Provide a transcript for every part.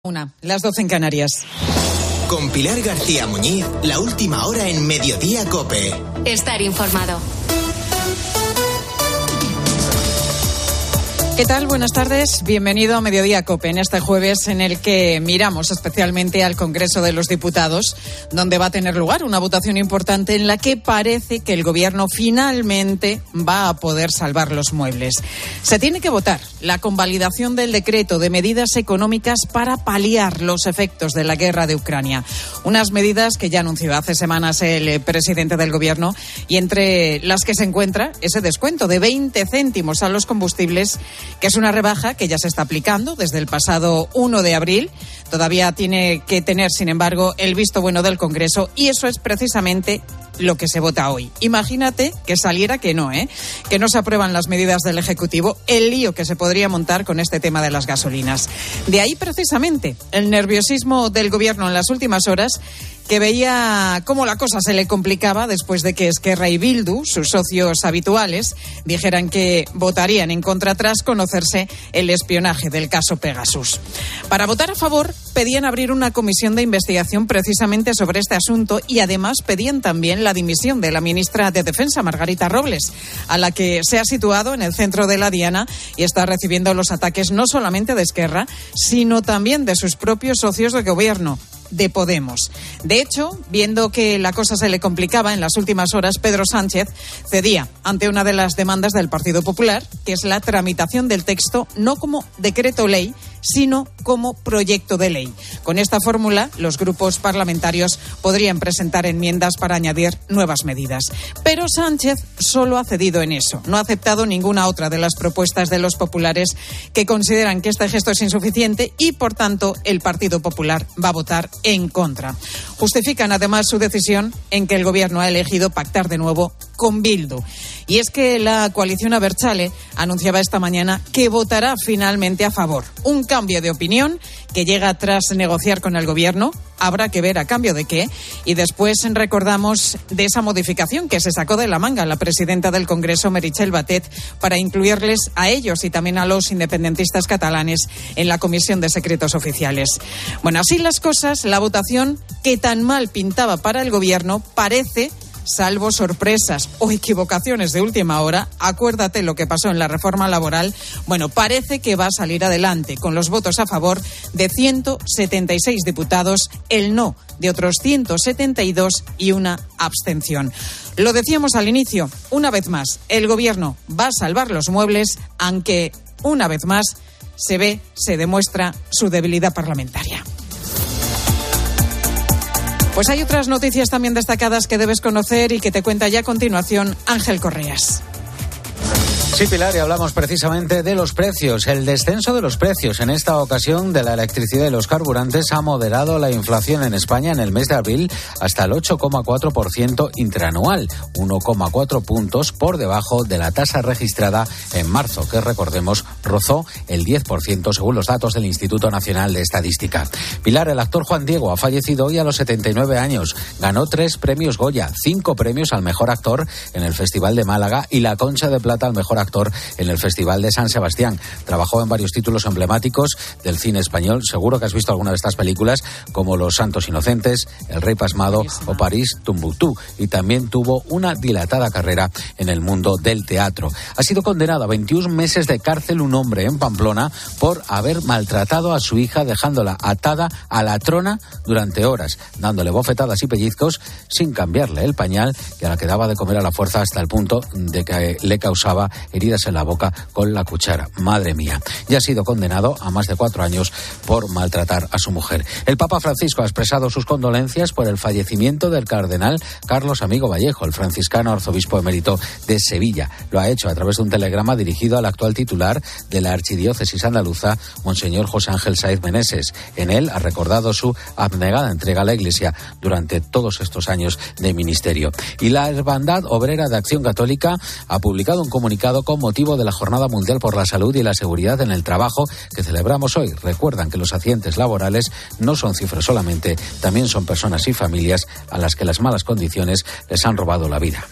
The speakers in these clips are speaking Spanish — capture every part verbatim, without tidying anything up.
Una, las doce en Canarias. Con Pilar García Muñiz, la última hora en Mediodía COPE. Estar informado. ¿Qué tal? Buenas tardes. Bienvenido a Mediodía COPE en este jueves en el que miramos especialmente al Congreso de los Diputados, donde va a tener lugar una votación importante en la que parece que el Gobierno finalmente va a poder salvar los muebles. Se tiene que votar la convalidación del decreto de medidas económicas para paliar los efectos de la guerra de Ucrania. Unas medidas que ya anunció hace semanas el presidente del Gobierno y entre las que se encuentra ese descuento de veinte céntimos a los combustibles, que es una rebaja que ya se está aplicando desde el pasado uno de abril. Todavía tiene que tener, sin embargo, el visto bueno del Congreso y eso es precisamente lo que se vota hoy. Imagínate que saliera que no, ¿eh? que no se aprueban las medidas del Ejecutivo, el lío que se podría montar con este tema de las gasolinas. De ahí precisamente el nerviosismo del Gobierno en las últimas horas, que veía cómo la cosa se le complicaba después de que Esquerra y Bildu, sus socios habituales, dijeran que votarían en contra tras conocerse el espionaje del caso Pegasus. Para votar a favor, pedían abrir una comisión de investigación precisamente sobre este asunto y además pedían también la dimisión de la ministra de Defensa, Margarita Robles, a la que se ha situado en el centro de la diana y está recibiendo los ataques no solamente de Esquerra, sino también de sus propios socios de gobierno, de Podemos. De hecho, viendo que la cosa se le complicaba en las últimas horas, Pedro Sánchez cedía ante una de las demandas del Partido Popular, que es la tramitación del texto no como decreto ley, sino como proyecto de ley. Con esta fórmula, los grupos parlamentarios podrían presentar enmiendas para añadir nuevas medidas. Pero Sánchez solo ha cedido en eso. No ha aceptado ninguna otra de las propuestas de los populares, que consideran que este gesto es insuficiente y, por tanto, el Partido Popular va a votar en contra. Justifican además su decisión en que el Gobierno ha elegido pactar de nuevo con Bildu. Y es que la coalición Abertzale anunciaba esta mañana que votará finalmente a favor. Un cambio de opinión que llega tras negociar con el Gobierno. Habrá que ver a cambio de qué. Y después recordamos de esa modificación que se sacó de la manga la presidenta del Congreso, Meritxell Batet, para incluirles a ellos y también a los independentistas catalanes en la Comisión de Secretos Oficiales. Bueno, así las cosas, la votación que tan mal pintaba para el Gobierno parece, salvo sorpresas o equivocaciones de última hora, acuérdate lo que pasó en la reforma laboral, bueno, parece que va a salir adelante con los votos a favor de ciento setenta y seis diputados, el no de otros ciento setenta y dos y una abstención. Lo decíamos al inicio, una vez más, el Gobierno va a salvar los muebles, aunque una vez más se ve, se demuestra su debilidad parlamentaria. Pues hay otras noticias también destacadas que debes conocer y que te cuenta ya a continuación Ángel Correas. Sí, Pilar, y hablamos precisamente de los precios. El descenso de los precios, en esta ocasión de la electricidad y los carburantes, ha moderado la inflación en España en el mes de abril hasta el ocho coma cuatro por ciento interanual, uno coma cuatro puntos por debajo de la tasa registrada en marzo, que recordemos rozó el diez por ciento según los datos del Instituto Nacional de Estadística. Pilar, el actor Juan Diego ha fallecido hoy a los setenta y nueve años. Ganó tres premios Goya, cinco premios al mejor actor en el Festival de Málaga y la Concha de Plata al mejor actor en el Festival de San Sebastián. Trabajó en varios títulos emblemáticos del cine español. Seguro que has visto alguna de estas películas, como Los Santos Inocentes, El Rey Pasmado o París, Tumbuctú. Y también tuvo una dilatada carrera en el mundo del teatro. Ha sido condenado a veintiún meses de cárcel un hombre en Pamplona por haber maltratado a su hija, dejándola atada a la trona durante horas, dándole bofetadas y pellizcos sin cambiarle el pañal, que a la que daba de comer a la fuerza hasta el punto de que le causaba heridas en la boca con la cuchara. Madre mía. Ya ha sido condenado a más de cuatro años por maltratar a su mujer. El Papa Francisco ha expresado sus condolencias por el fallecimiento del cardenal Carlos Amigo Vallejo, el franciscano arzobispo emérito de Sevilla. Lo ha hecho a través de un telegrama dirigido al actual titular de la archidiócesis andaluza, Monseñor José Ángel Sáez Meneses. En él ha recordado su abnegada entrega a la Iglesia durante todos estos años de ministerio. Y la Hermandad Obrera de Acción Católica ha publicado un comunicado con motivo de la Jornada Mundial por la Salud y la Seguridad en el Trabajo que celebramos hoy. Recuerdan que los accidentes laborales no son cifras solamente, también son personas y familias a las que las malas condiciones les han robado la vida.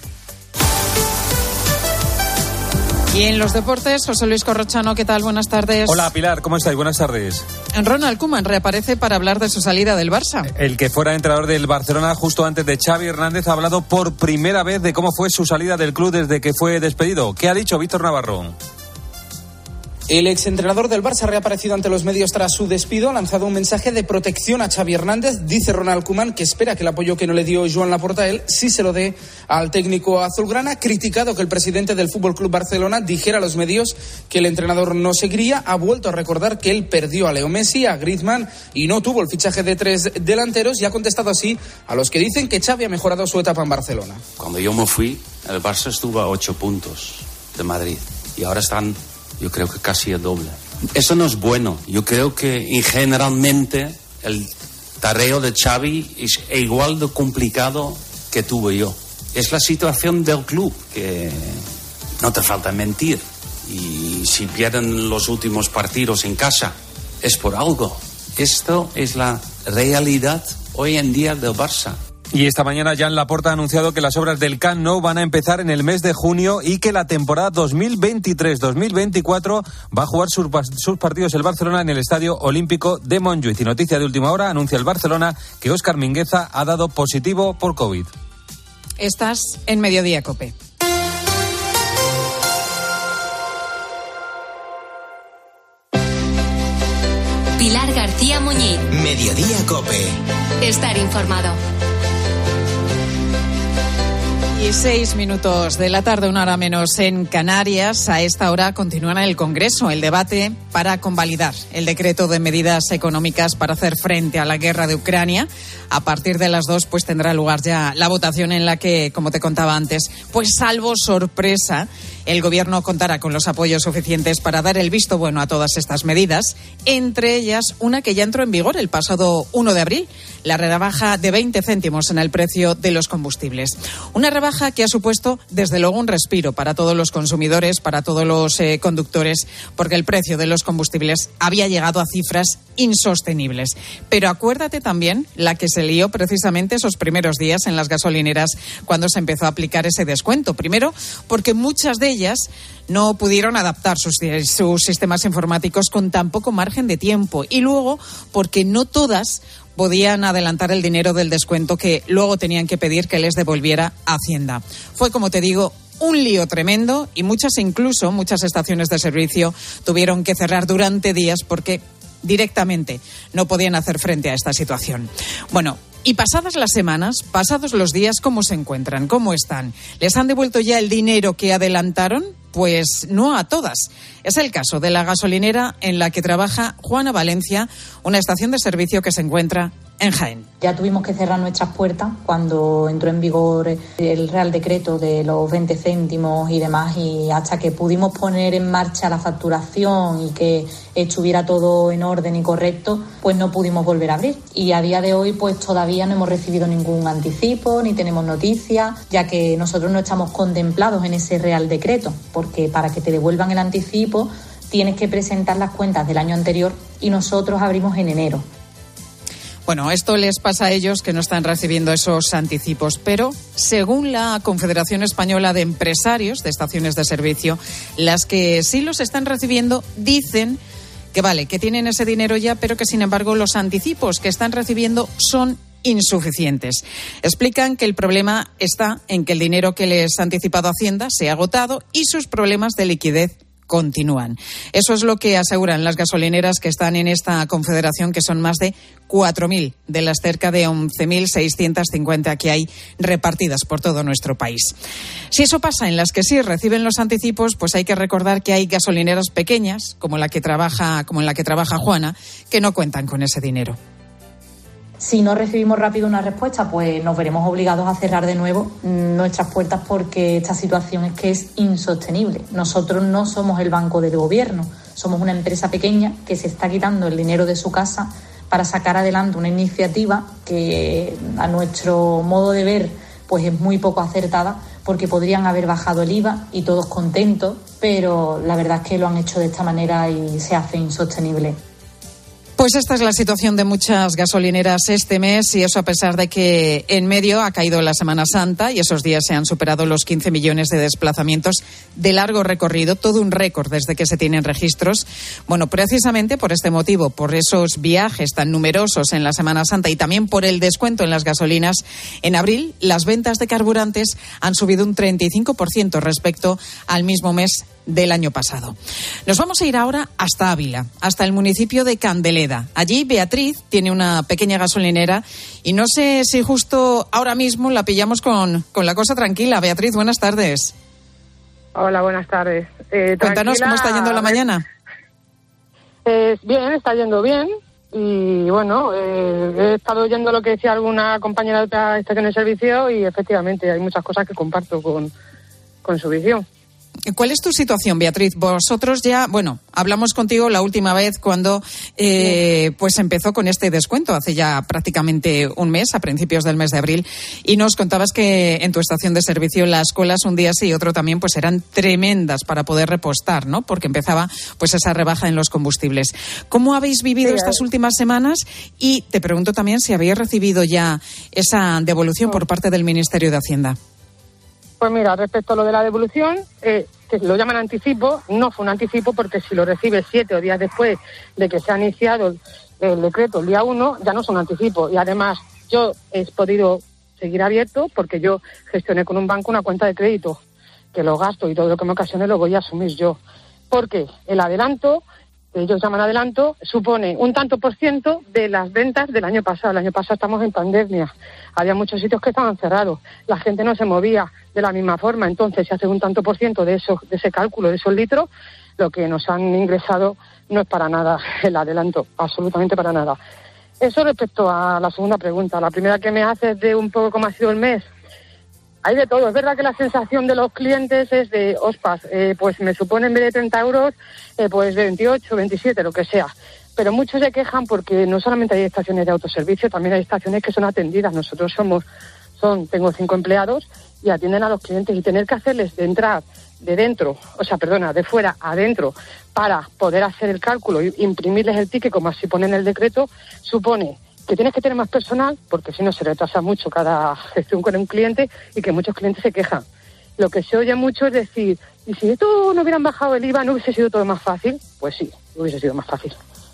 Y en los deportes, José Luis Corrochano, ¿qué tal? Buenas tardes. Hola, Pilar, ¿cómo estáis? Buenas tardes. Ronald Koeman reaparece para hablar de su salida del Barça. El que fuera entrenador del Barcelona justo antes de Xavi Hernández ha hablado por primera vez de cómo fue su salida del club desde que fue despedido. ¿Qué ha dicho Víctor Navarro? El exentrenador del Barça ha reaparecido ante los medios tras su despido, ha lanzado un mensaje de protección a Xavi Hernández. Dice Ronald Koeman que espera que el apoyo que no le dio Joan Laporta a él sí se lo dé al técnico azulgrana. Ha criticado que el presidente del F C Barcelona dijera a los medios que el entrenador no seguiría. Ha vuelto a recordar que él perdió a Leo Messi, a Griezmann y no tuvo el fichaje de tres delanteros, y ha contestado así a los que dicen que Xavi ha mejorado su etapa en Barcelona. Cuando yo me fui, el Barça estuvo a ocho puntos de Madrid y ahora están, yo creo que casi el doble. Eso no es bueno. Yo creo que generalmente el tarea de Xavi es igual de complicado que tuve yo. Es la situación del club, que no te falta mentir. Y si pierden los últimos partidos en casa, es por algo. Esto es la realidad hoy en día del Barça. Y esta mañana Joan Laporta ha anunciado que las obras del Camp Nou van a empezar en el mes de junio y que la temporada dos mil veintitrés dos mil veinticuatro va a jugar sus, sus partidos el Barcelona en el Estadio Olímpico de Montjuïc. Y noticia de última hora, anuncia el Barcelona que Óscar Mingueza ha dado positivo por COVID. Estás en Mediodía COPE. Pilar García Muñiz. Mediodía COPE. Estar informado. Y seis minutos de la tarde, una hora menos en Canarias. A esta hora continúa en el Congreso el debate para convalidar el decreto de medidas económicas para hacer frente a la guerra de Ucrania. A partir de las dos, pues tendrá lugar ya la votación en la que, como te contaba antes, pues salvo sorpresa, el Gobierno contará con los apoyos suficientes para dar el visto bueno a todas estas medidas, entre ellas una que ya entró en vigor el pasado uno de abril, la rebaja de veinte céntimos en el precio de los combustibles. Una rebaja que ha supuesto, desde luego, un respiro para todos los consumidores, para todos los eh, conductores, porque el precio de los combustibles había llegado a cifras insostenibles. Pero acuérdate también la que se lió precisamente esos primeros días en las gasolineras cuando se empezó a aplicar ese descuento. Primero, porque muchas de ellas no pudieron adaptar sus, sus sistemas informáticos con tan poco margen de tiempo. Y luego, porque no todas podían adelantar el dinero del descuento que luego tenían que pedir que les devolviera Hacienda. Fue, como te digo, un lío tremendo, y muchas, incluso muchas estaciones de servicio tuvieron que cerrar durante días porque directamente no podían hacer frente a esta situación. Bueno, y pasadas las semanas, pasados los días, ¿cómo se encuentran? ¿Cómo están? ¿Les han devuelto ya el dinero que adelantaron? Pues no a todas. Es el caso de la gasolinera en la que trabaja Juana Valencia, una estación de servicio que se encuentra en Jaén. Ya tuvimos que cerrar nuestras puertas cuando entró en vigor el Real Decreto de los veinte céntimos y demás, y hasta que pudimos poner en marcha la facturación y que estuviera todo en orden y correcto, pues no pudimos volver a abrir. Y a día de hoy pues todavía no hemos recibido ningún anticipo ni tenemos noticias, ya que nosotros no estamos contemplados en ese Real Decreto, porque para que te devuelvan el anticipo tienes que presentar las cuentas del año anterior y nosotros abrimos en enero. Bueno, esto les pasa a ellos, que no están recibiendo esos anticipos, pero según la Confederación Española de Empresarios de Estaciones de Servicio, las que sí los están recibiendo dicen que vale, que tienen ese dinero ya, pero que sin embargo los anticipos que están recibiendo son insuficientes. Explican que el problema está en que el dinero que les ha anticipado Hacienda se ha agotado y sus problemas de liquidez continúan. Eso es lo que aseguran las gasolineras que están en esta confederación, que son más de cuatro mil de las cerca de once mil seiscientos cincuenta que hay repartidas por todo nuestro país. Si eso pasa en las que sí reciben los anticipos, pues hay que recordar que hay gasolineras pequeñas, como la que trabaja, como en la que trabaja Juana, que no cuentan con ese dinero. Si no recibimos rápido una respuesta, pues nos veremos obligados a cerrar de nuevo nuestras puertas, porque esta situación es que es insostenible. Nosotros no somos el banco del gobierno, somos una empresa pequeña que se está quitando el dinero de su casa para sacar adelante una iniciativa que, a nuestro modo de ver, pues es muy poco acertada, porque podrían haber bajado el I V A y todos contentos, pero la verdad es que lo han hecho de esta manera y se hace insostenible. Pues esta es la situación de muchas gasolineras este mes, y eso a pesar de que en medio ha caído la Semana Santa y esos días se han superado los quince millones de desplazamientos de largo recorrido, todo un récord desde que se tienen registros. Bueno, precisamente por este motivo, por esos viajes tan numerosos en la Semana Santa y también por el descuento en las gasolinas, en abril las ventas de carburantes han subido un treinta y cinco por ciento respecto al mismo mes del año pasado. Nos vamos a ir ahora hasta Ávila, hasta el municipio de Candeleda. Allí Beatriz tiene una pequeña gasolinera y no sé si justo ahora mismo la pillamos con, con la cosa tranquila. Beatriz, buenas tardes. Hola, buenas tardes. Eh, Cuéntanos cómo está yendo la mañana. Eh, bien, está yendo bien. Y bueno, eh, he estado oyendo lo que decía alguna compañera de otra estación de servicio y efectivamente hay muchas cosas que comparto con, con su visión. ¿Cuál es tu situación, Beatriz? Vosotros ya, bueno, hablamos contigo la última vez cuando eh, pues empezó con este descuento, hace ya prácticamente un mes, a principios del mes de abril, y nos contabas que en tu estación de servicio las colas un día sí y otro también pues eran tremendas para poder repostar, ¿no? Porque empezaba pues esa rebaja en los combustibles. ¿Cómo habéis vivido sí, estas últimas semanas? Y te pregunto también si habéis recibido ya esa devolución por parte del Ministerio de Hacienda. Pues mira, respecto a lo de la devolución, eh, que lo llaman anticipo, no fue un anticipo porque si lo recibes siete o días después de que se ha iniciado el, el decreto el día uno, ya no es un anticipo. Y además yo he podido seguir abierto porque yo gestioné con un banco una cuenta de crédito, que los gastos y todo lo que me ocasione lo voy a asumir yo. Porque el adelanto, que ellos llaman adelanto, supone un tanto por ciento de las ventas del año pasado. El año pasado estamos en pandemia, había muchos sitios que estaban cerrados, la gente no se movía de la misma forma, entonces si hace un tanto por ciento de eso, de ese cálculo, de esos litros, lo que nos han ingresado no es para nada el adelanto, absolutamente para nada. Eso respecto a la segunda pregunta. La primera que me haces de un poco cómo ha sido el mes, hay de todo. Es verdad que la sensación de los clientes es de, ospas, eh, pues me supone en vez de treinta euros, eh, pues veintiocho, veintisiete, lo que sea. Pero muchos se quejan porque no solamente hay estaciones de autoservicio, también hay estaciones que son atendidas. Nosotros somos, son, tengo cinco empleados y atienden a los clientes, y tener que hacerles de entrar de dentro, o sea, perdona, de fuera a adentro para poder hacer el cálculo e imprimirles el ticket como así pone en el decreto, supone que tienes que tener más personal, porque si no se retrasa mucho cada gestión con un cliente y que muchos clientes se quejan. Lo que se oye mucho es decir, ¿y si esto no hubieran bajado el I V A, no hubiese sido todo más fácil? Pues sí, hubiese sido más fácil.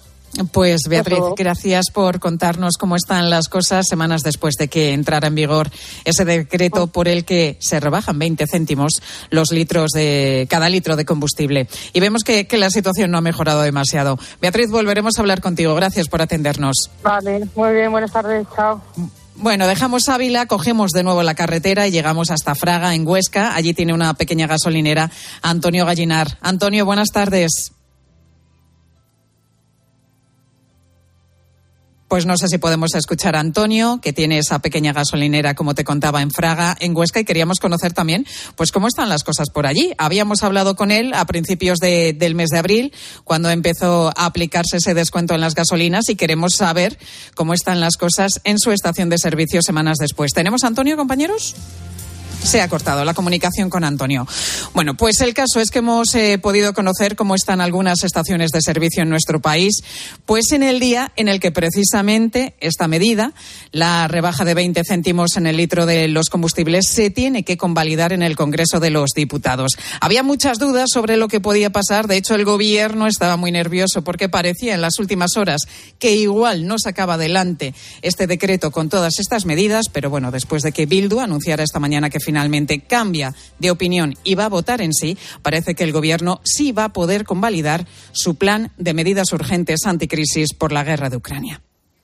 Pues Beatriz, gracias por contarnos cómo están las cosas semanas después de que entrara en vigor ese decreto por el que se rebajan veinte céntimos los litros de cada litro de combustible. Y vemos que, que la situación no ha mejorado demasiado. Beatriz, volveremos a hablar contigo. Gracias por atendernos. Vale, muy bien, buenas tardes, chao. Bueno, dejamos Ávila, cogemos de nuevo la carretera y llegamos hasta Fraga, en Huesca. Allí tiene una pequeña gasolinera Antonio Gallinar. Antonio, buenas tardes. Pues no sé si podemos escuchar a Antonio, que tiene esa pequeña gasolinera, como te contaba, en Fraga, en Huesca, y queríamos conocer también pues cómo están las cosas por allí. Habíamos hablado con él a principios de, del mes de abril, cuando empezó a aplicarse ese descuento en las gasolinas, y queremos saber cómo están las cosas en su estación de servicio semanas después. ¿Tenemos a Antonio, compañeros? Se ha cortado la comunicación con Antonio. Bueno, pues el caso es que hemos eh, podido conocer cómo están algunas estaciones de servicio en nuestro país, pues en el día en el que precisamente esta medida, la rebaja de veinte céntimos en el litro de los combustibles, se tiene que convalidar en el Congreso de los Diputados. Había muchas dudas sobre lo que podía pasar. De hecho, el Gobierno estaba muy nervioso porque parecía en las últimas horas que igual no sacaba adelante este decreto con todas estas medidas, pero bueno, después de que Bildu anunciara esta mañana que finalmente finalmente cambia de opinión y va a votar en sí, parece que el Gobierno sí va a poder convalidar su plan de medidas urgentes anticrisis por la guerra de Ucrania.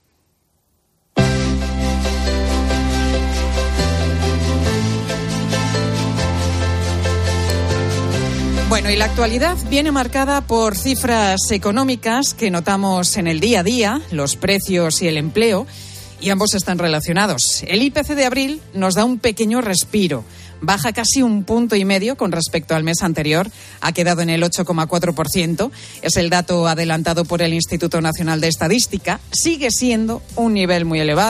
Bueno, y la actualidad viene marcada por cifras económicas que notamos en el día a día, los precios y el empleo, y ambos están relacionados. El I P C de abril nos da un pequeño respiro. Baja casi un punto y medio con respecto al mes anterior. Ha quedado en el ocho coma cuatro por ciento. Es el dato adelantado por el Instituto Nacional de Estadística. Sigue siendo un nivel muy elevado.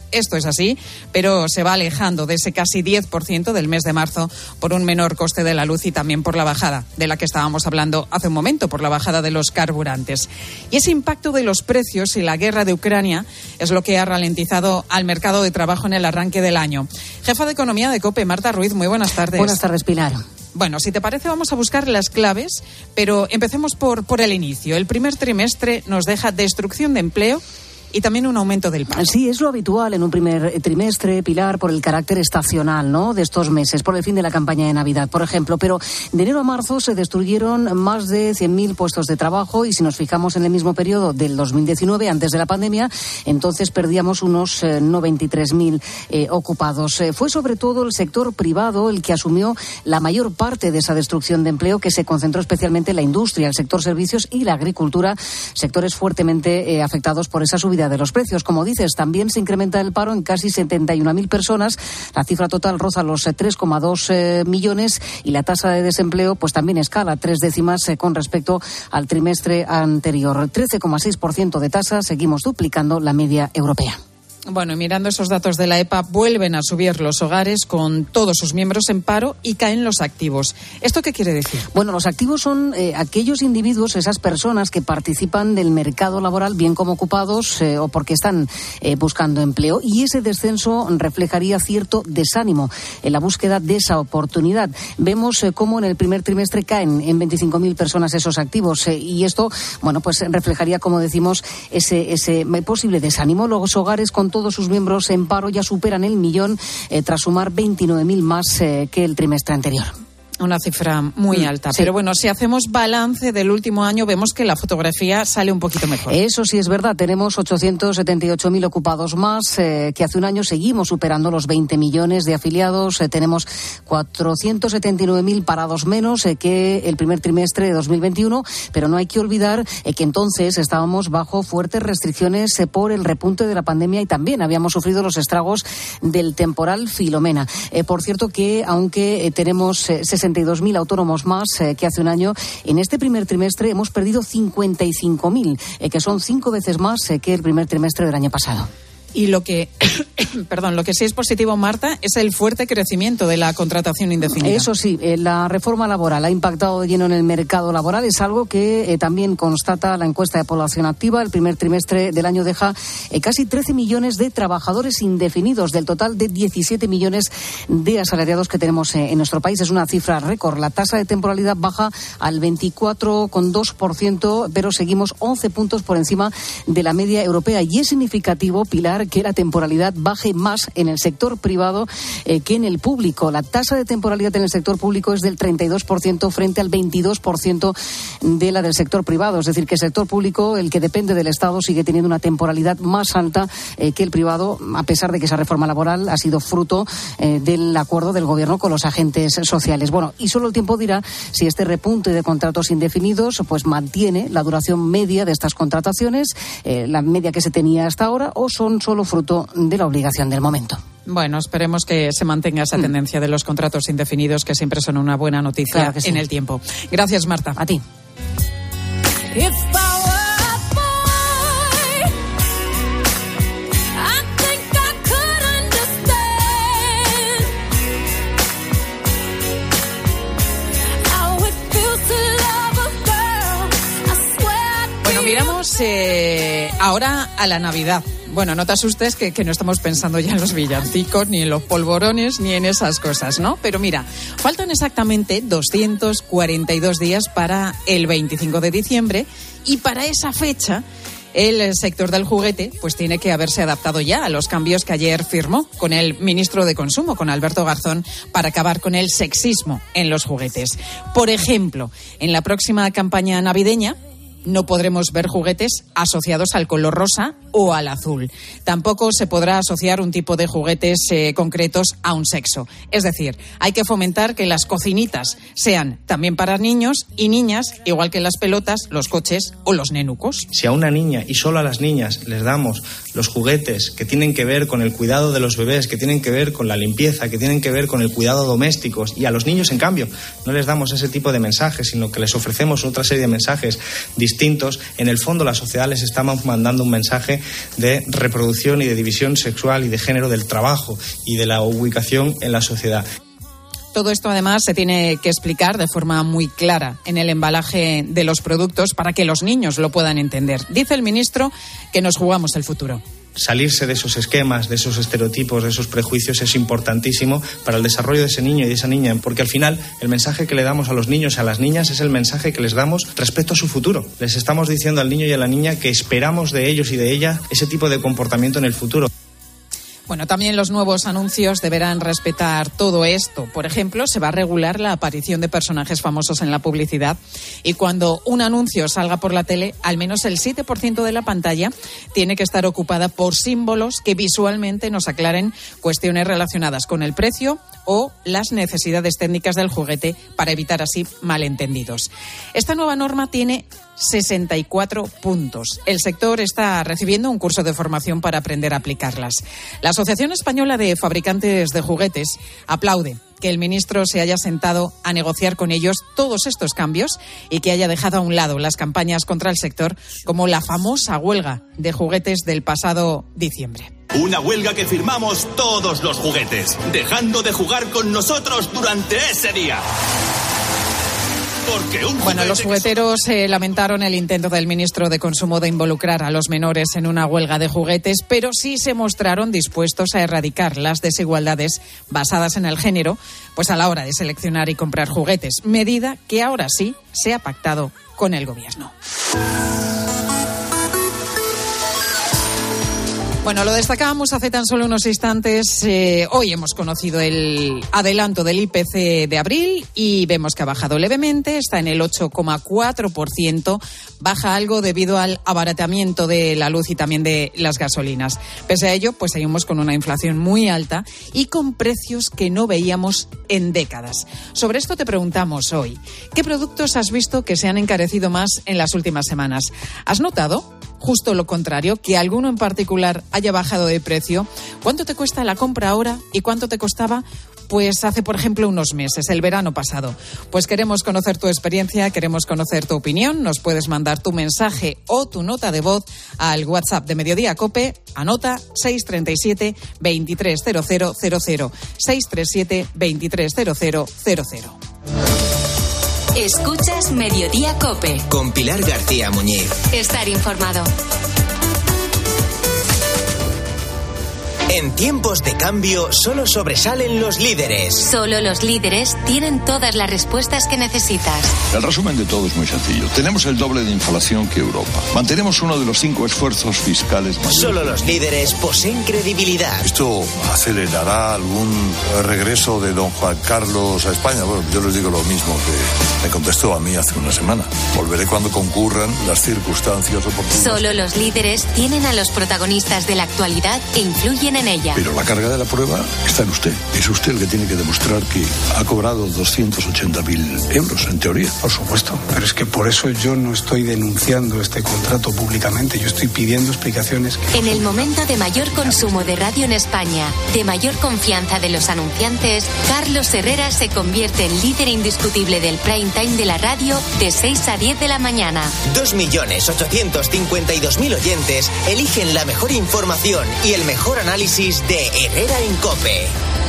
Esto es así, pero se va alejando de ese casi diez por ciento del mes de marzo por un menor coste de la luz y también por la bajada de la que estábamos hablando hace un momento, por la bajada de los carburantes. Y ese impacto de los precios y la guerra de Ucrania es lo que ha ralentizado al mercado de trabajo en el arranque del año. Jefa de Economía de COPE, Marta Ruiz, muy buenas tardes. Buenas tardes, Pilar. Bueno, si te parece, vamos a buscar las claves, pero empecemos por, por el inicio. El primer trimestre nos deja destrucción de empleo y también un aumento del paro. Sí, es lo habitual en un primer trimestre, Pilar, por el carácter estacional, ¿no?, de estos meses, por el fin de la campaña de Navidad, por ejemplo. Pero de enero a marzo se destruyeron más de cien mil puestos de trabajo y si nos fijamos en el mismo periodo del dos mil diecinueve, antes de la pandemia, entonces perdíamos unos eh, noventa y tres mil eh, ocupados. Eh, fue sobre todo el sector privado el que asumió la mayor parte de esa destrucción de empleo, que se concentró especialmente en la industria, el sector servicios y la agricultura, sectores fuertemente eh, afectados por esa subida de los precios. Como dices, también se incrementa el paro en casi setenta y una mil personas. La cifra total roza los tres coma dos eh, millones y la tasa de desempleo pues también escala tres décimas eh, con respecto al trimestre anterior. trece coma seis por ciento de tasa, seguimos duplicando la media europea. Bueno, y mirando esos datos de la E P A, vuelven a subir los hogares con todos sus miembros en paro y caen los activos. ¿Esto qué quiere decir? Bueno, los activos son eh, aquellos individuos, esas personas que participan del mercado laboral, bien como ocupados eh, o porque están eh, buscando empleo. Y ese descenso reflejaría cierto desánimo en la búsqueda de esa oportunidad. Vemos eh, cómo en el primer trimestre caen en veinticinco mil personas esos activos eh, y esto, bueno, pues reflejaría, como decimos, ese, ese posible desánimo. Los hogares con todos sus miembros en paro ya superan el millón eh, tras sumar veintinueve mil más eh, que el trimestre anterior. Una cifra muy alta. Sí. Pero bueno, si hacemos balance del último año, vemos que la fotografía sale un poquito mejor. Eso sí es verdad. Tenemos ochocientos setenta y ocho mil ocupados más eh, que hace un año. Seguimos superando los veinte millones de afiliados. Eh, tenemos cuatrocientos setenta y nueve mil parados menos eh, que el primer trimestre de dos mil veintiuno. Pero no hay que olvidar eh, que entonces estábamos bajo fuertes restricciones eh, por el repunte de la pandemia y también habíamos sufrido los estragos del temporal Filomena. Eh, por cierto que aunque eh, tenemos eh, sesenta y dos mil autónomos más eh, que hace un año, en este primer trimestre hemos perdido cincuenta y cinco mil, eh, que son cinco veces más eh, que el primer trimestre del año pasado. Y lo que, perdón, lo que sí es positivo, Marta, es el fuerte crecimiento de la contratación indefinida. Eso sí, eh, la reforma laboral ha impactado de lleno en el mercado laboral. Es algo que eh, también constata la encuesta de población activa. El primer trimestre del año deja eh, casi trece millones de trabajadores indefinidos del total de diecisiete millones de asalariados que tenemos eh, en nuestro país. Es una cifra récord. La tasa de temporalidad baja al veinticuatro coma dos por ciento, pero seguimos once puntos por encima de la media europea. Y es significativo, Pilar, que la temporalidad baje más en el sector privado eh, que en el público. La tasa de temporalidad en el sector público es del treinta y dos por ciento frente al veintidós por ciento de la del sector privado. Es decir, que el sector público, el que depende del Estado, sigue teniendo una temporalidad más alta eh, que el privado, a pesar de que esa reforma laboral ha sido fruto eh, del acuerdo del Gobierno con los agentes sociales. Bueno, y solo el tiempo dirá si este repunte de contratos indefinidos pues mantiene la duración media de estas contrataciones, eh, la media que se tenía hasta ahora, o son solo fruto de la obligación del momento. Bueno, esperemos que se mantenga esa tendencia de los contratos indefinidos, que siempre son una buena noticia Claro que sí. en el tiempo. Gracias, Marta. A ti. Bueno, miramos eh, ahora a la Navidad. Bueno, no te asustes que, que no estamos pensando ya en los villancicos, ni en los polvorones, ni en esas cosas, ¿no? Pero mira, faltan exactamente doscientos cuarenta y dos días para el veinticinco de diciembre y para esa fecha el sector del juguete pues tiene que haberse adaptado ya a los cambios que ayer firmó con el ministro de Consumo, con Alberto Garzón, para acabar con el sexismo en los juguetes. Por ejemplo, en la próxima campaña navideña no podremos ver juguetes asociados al color rosa o al azul. Tampoco se podrá asociar un tipo de juguetes eh, concretos a un sexo. Es decir, hay que fomentar que las cocinitas sean también para niños y niñas, igual que las pelotas, los coches o los nenucos. Si a una niña y solo a las niñas les damos los juguetes que tienen que ver con el cuidado de los bebés, que tienen que ver con la limpieza, que tienen que ver con el cuidado domésticos, y a los niños, en cambio, no les damos ese tipo de mensajes, sino que les ofrecemos otra serie de mensajes distintos, distintos, en el fondo la sociedad les está mandando un mensaje de reproducción y de división sexual y de género del trabajo y de la ubicación en la sociedad. Todo esto, además, se tiene que explicar de forma muy clara en el embalaje de los productos para que los niños lo puedan entender. Dice el ministro que nos jugamos el futuro. Salirse de esos esquemas, de esos estereotipos, de esos prejuicios es importantísimo para el desarrollo de ese niño y de esa niña, porque al final el mensaje que le damos a los niños y a las niñas es el mensaje que les damos respecto a su futuro. Les estamos diciendo al niño y a la niña que esperamos de ellos y de ella ese tipo de comportamiento en el futuro. Bueno, también los nuevos anuncios deberán respetar todo esto. Por ejemplo, se va a regular la aparición de personajes famosos en la publicidad y cuando un anuncio salga por la tele, al menos el siete por ciento de la pantalla tiene que estar ocupada por símbolos que visualmente nos aclaren cuestiones relacionadas con el precio o las necesidades técnicas del juguete para evitar así malentendidos. Esta nueva norma tiene sesenta y cuatro puntos. El sector está recibiendo un curso de formación para aprender a aplicarlas. La Asociación Española de Fabricantes de Juguetes aplaude que el ministro se haya sentado a negociar con ellos todos estos cambios y que haya dejado a un lado las campañas contra el sector, como la famosa huelga de juguetes del pasado diciembre. Una huelga que firmamos todos los juguetes, dejando de jugar con nosotros durante ese día. Bueno, los jugueteros eh, lamentaron el intento del ministro de Consumo de involucrar a los menores en una huelga de juguetes, pero sí se mostraron dispuestos a erradicar las desigualdades basadas en el género, pues a la hora de seleccionar y comprar juguetes, medida que ahora sí se ha pactado con el gobierno. Bueno, lo destacábamos hace tan solo unos instantes. Eh, hoy hemos conocido el adelanto del I P C de abril y vemos que ha bajado levemente, está en el ocho coma cuatro por ciento, baja algo debido al abaratamiento de la luz y también de las gasolinas. Pese a ello, pues seguimos con una inflación muy alta y con precios que no veíamos en décadas. Sobre esto te preguntamos hoy, ¿qué productos has visto que se han encarecido más en las últimas semanas? ¿Has notado justo lo contrario, que alguno en particular haya bajado de precio? ¿Cuánto te cuesta la compra ahora y cuánto te costaba pues hace, por ejemplo, unos meses, el verano pasado? Pues queremos conocer tu experiencia, queremos conocer tu opinión. Nos puedes mandar tu mensaje o tu nota de voz al WhatsApp de Mediodía COPE. Anota seis tres siete, veintitrés cero cero cero cero, seis tres siete, veintitrés cero cero cero cero. Escuchas Mediodía COPE. Con Pilar García Muñiz. Estar informado. En tiempos de cambio, solo sobresalen los líderes. Solo los líderes tienen todas las respuestas que necesitas. El resumen de todo es muy sencillo. Tenemos el doble de inflación que Europa. Mantenemos uno de los cinco esfuerzos fiscales mayores. Solo los líderes poseen credibilidad. ¿Esto acelerará algún regreso de don Juan Carlos a España? Bueno, yo les digo lo mismo que me contestó a mí hace una semana. Volveré cuando concurran las circunstancias oportunas. Solo los líderes tienen a los protagonistas de la actualidad e influyen en ella. Pero la carga de la prueba está en usted. Es usted el que tiene que demostrar que ha cobrado doscientos ochenta mil euros, en teoría. Por supuesto, pero es que por eso yo no estoy denunciando este contrato públicamente. Yo estoy pidiendo explicaciones. Que... En el momento de mayor consumo de radio en España, de mayor confianza de los anunciantes, Carlos Herrera se convierte en líder indiscutible del prime time de la radio de seis a diez de la mañana. dos millones ochocientos cincuenta y dos mil oyentes eligen la mejor información y el mejor análisis de Herrera en COPE.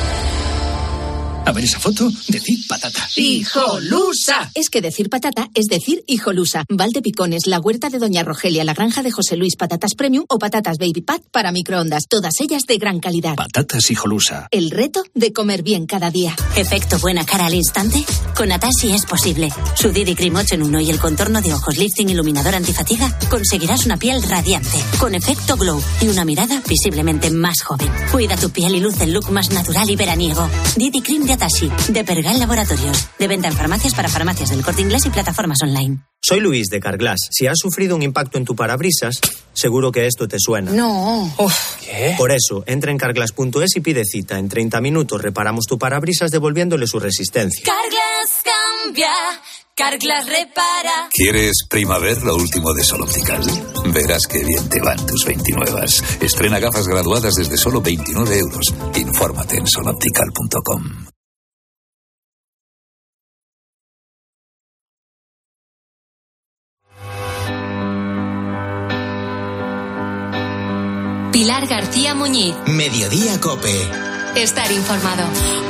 A ver esa foto, decir patata. ¡Hijolusa! Es que decir patata es decir hijolusa. Valdepicones, la huerta de Doña Rogelia, la granja de José Luis, patatas premium o patatas baby pat para microondas. Todas ellas de gran calidad. Patatas hijolusa. El reto de comer bien cada día. ¿Efecto buena cara al instante? Con Atashi es posible. Su Didi Cream ocho en uno y el contorno de ojos lifting iluminador antifatiga conseguirás una piel radiante, con efecto glow y una mirada visiblemente más joven. Cuida tu piel y luce el look más natural y veraniego. Didi Cream de Atashi, de Pergal Laboratorios. De venta en farmacias para farmacias del Corte Inglés y plataformas online. Soy Luis de Carglass. Si has sufrido un impacto en tu parabrisas, seguro que esto te suena. No. Uf, ¿qué? Por eso, entra en carglass punto es y pide cita. En treinta minutos reparamos tu parabrisas devolviéndole su resistencia. Carglass cambia, Carglass repara. ¿Quieres primavera lo último de Sol Optical? Verás qué bien te van tus veintinuevas. Estrena gafas graduadas desde solo veintinueve euros. Infórmate en sol optical punto com. Pilar García Muñiz. Mediodía COPE. Estar informado.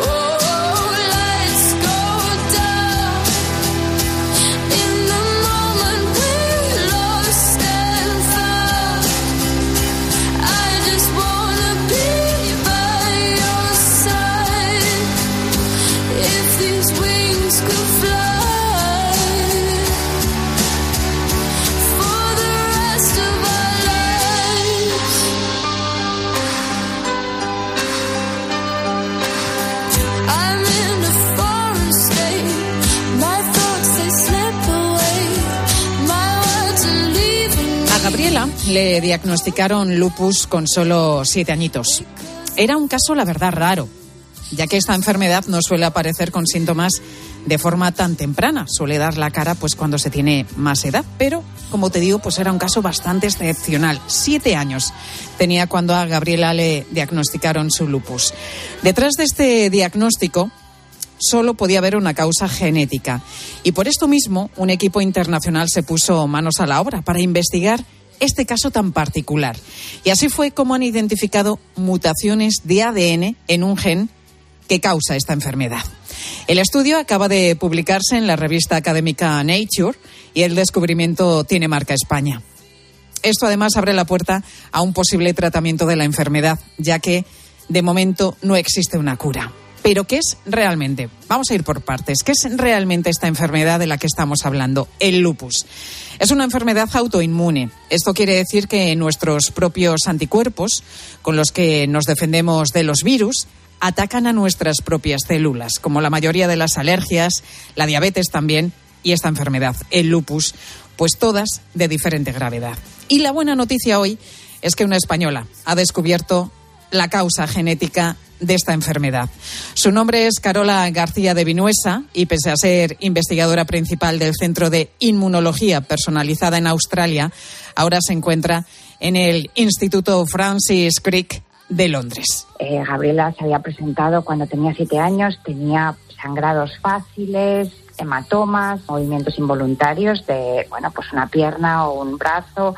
Gabriela le diagnosticaron lupus con solo siete añitos. Era un caso, la verdad, raro, ya que esta enfermedad no suele aparecer con síntomas de forma tan temprana. Suele dar la cara pues cuando se tiene más edad, pero, como te digo, pues era un caso bastante excepcional. Siete años tenía cuando a Gabriela le diagnosticaron su lupus. Detrás de este diagnóstico solo podía haber una causa genética. Y por esto mismo, un equipo internacional se puso manos a la obra para investigar este caso tan particular. Y así fue como han identificado mutaciones de A D N en un gen que causa esta enfermedad. El estudio acaba de publicarse en la revista académica Nature y el descubrimiento tiene marca España. Esto además abre la puerta a un posible tratamiento de la enfermedad, ya que de momento no existe una cura. Pero ¿qué es realmente? Vamos a ir por partes. ¿Qué es realmente esta enfermedad de la que estamos hablando? El lupus. Es una enfermedad autoinmune. Esto quiere decir que nuestros propios anticuerpos, con los que nos defendemos de los virus, atacan a nuestras propias células, como la mayoría de las alergias, la diabetes también, y esta enfermedad, el lupus, pues todas de diferente gravedad. Y la buena noticia hoy es que una española ha descubierto la causa genética de esta enfermedad. Su nombre es Carola García de Vinuesa y pese a ser investigadora principal del Centro de Inmunología Personalizada en Australia, ahora se encuentra en el Instituto Francis Crick de Londres. Eh, Gabriela se había presentado cuando tenía siete años, tenía sangrados fáciles, hematomas, movimientos involuntarios de, bueno, pues una pierna o un brazo,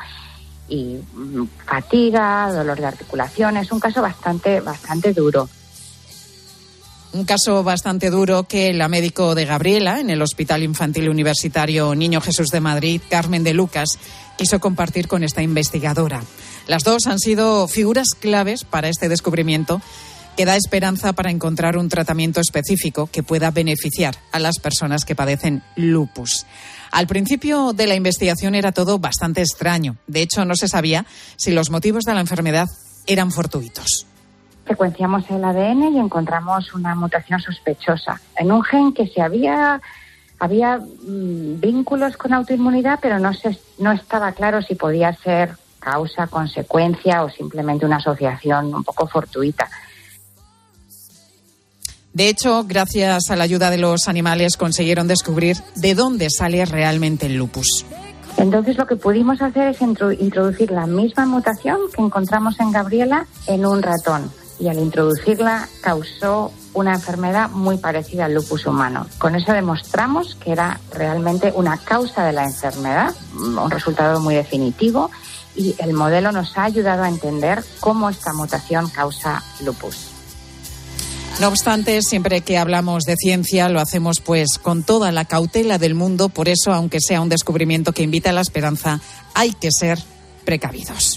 y fatiga, dolor de articulaciones, un caso bastante, bastante duro. Un caso bastante duro que la médico de Gabriela en el Hospital Infantil Universitario Niño Jesús de Madrid, Carmen de Lucas, quiso compartir con esta investigadora. Las dos han sido figuras claves para este descubrimiento que da esperanza para encontrar un tratamiento específico que pueda beneficiar a las personas que padecen lupus. Al principio de la investigación era todo bastante extraño. De hecho, no se sabía si los motivos de la enfermedad eran fortuitos. Secuenciamos el A D N y encontramos una mutación sospechosa en un gen que se había había mmm, vínculos con autoinmunidad, pero no se no estaba claro si podía ser causa, consecuencia o simplemente una asociación un poco fortuita. De hecho, gracias a la ayuda de los animales consiguieron descubrir de dónde sale realmente el lupus. Entonces lo que pudimos hacer es introducir la misma mutación que encontramos en Gabriela en un ratón. Y al introducirla causó una enfermedad muy parecida al lupus humano. Con eso demostramos que era realmente una causa de la enfermedad, un resultado muy definitivo, y el modelo nos ha ayudado a entender cómo esta mutación causa lupus. No obstante, siempre que hablamos de ciencia lo hacemos pues con toda la cautela del mundo, por eso, aunque sea un descubrimiento que invita a la esperanza, hay que ser precavidos.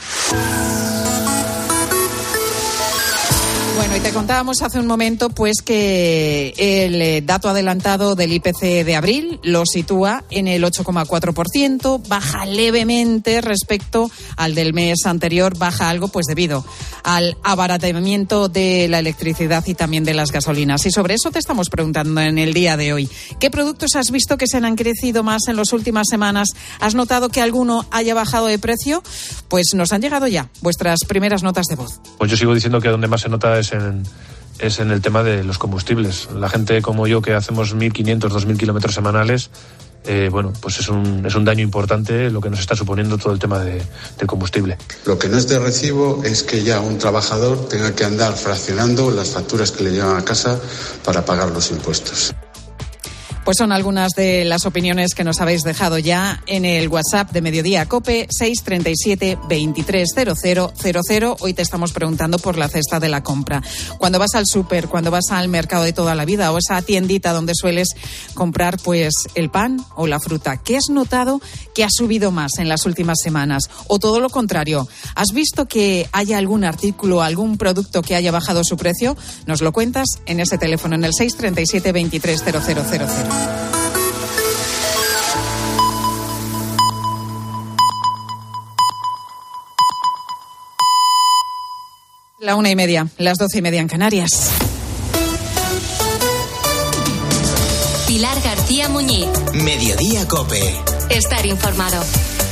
Bueno, y te contábamos hace un momento pues que el dato adelantado del I P C de abril lo sitúa en el ocho coma cuatro por ciento, baja levemente respecto al del mes anterior, baja algo pues debido al abaratamiento de la electricidad y también de las gasolinas. Y sobre eso te estamos preguntando en el día de hoy. ¿Qué productos has visto que se han crecido más en las últimas semanas? ¿Has notado que alguno haya bajado de precio? Pues nos han llegado ya vuestras primeras notas de voz. Pues yo sigo diciendo que donde más se nota es en, es en el tema de los combustibles. La gente como yo que hacemos mil quinientos, dos mil kilómetros semanales, eh, bueno, pues es un, es un daño importante lo que nos está suponiendo todo el tema de, del combustible. Lo que no es de recibo es que ya un trabajador tenga que andar fraccionando las facturas que le llevan a casa para pagar los impuestos. Pues son algunas de las opiniones que nos habéis dejado ya en el WhatsApp de Mediodía COPE, seis treinta y siete, veintitrés, cero cero cero cero. Hoy te estamos preguntando por la cesta de la compra. Cuando vas al súper, cuando vas al mercado de toda la vida o esa tiendita donde sueles comprar pues el pan o la fruta, ¿qué has notado que ha subido más en las últimas semanas? O todo lo contrario, ¿has visto que haya algún artículo, algún producto que haya bajado su precio? Nos lo cuentas en ese teléfono, en el seis treinta y siete, veintitrés, cero cero cero cero. La una y media, las doce y media en Canarias. Pilar García Muñiz. Mediodía COPE. Estar informado.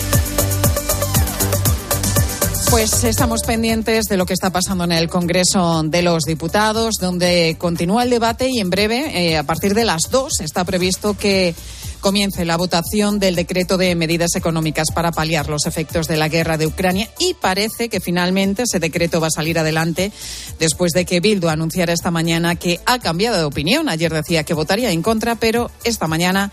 Pues estamos pendientes de lo que está pasando en el Congreso de los Diputados, donde continúa el debate y en breve, eh, a partir de las dos, está previsto que comience la votación del decreto de medidas económicas para paliar los efectos de la guerra de Ucrania y parece que finalmente ese decreto va a salir adelante después de que Bildu anunciara esta mañana que ha cambiado de opinión. Ayer decía que votaría en contra, pero esta mañana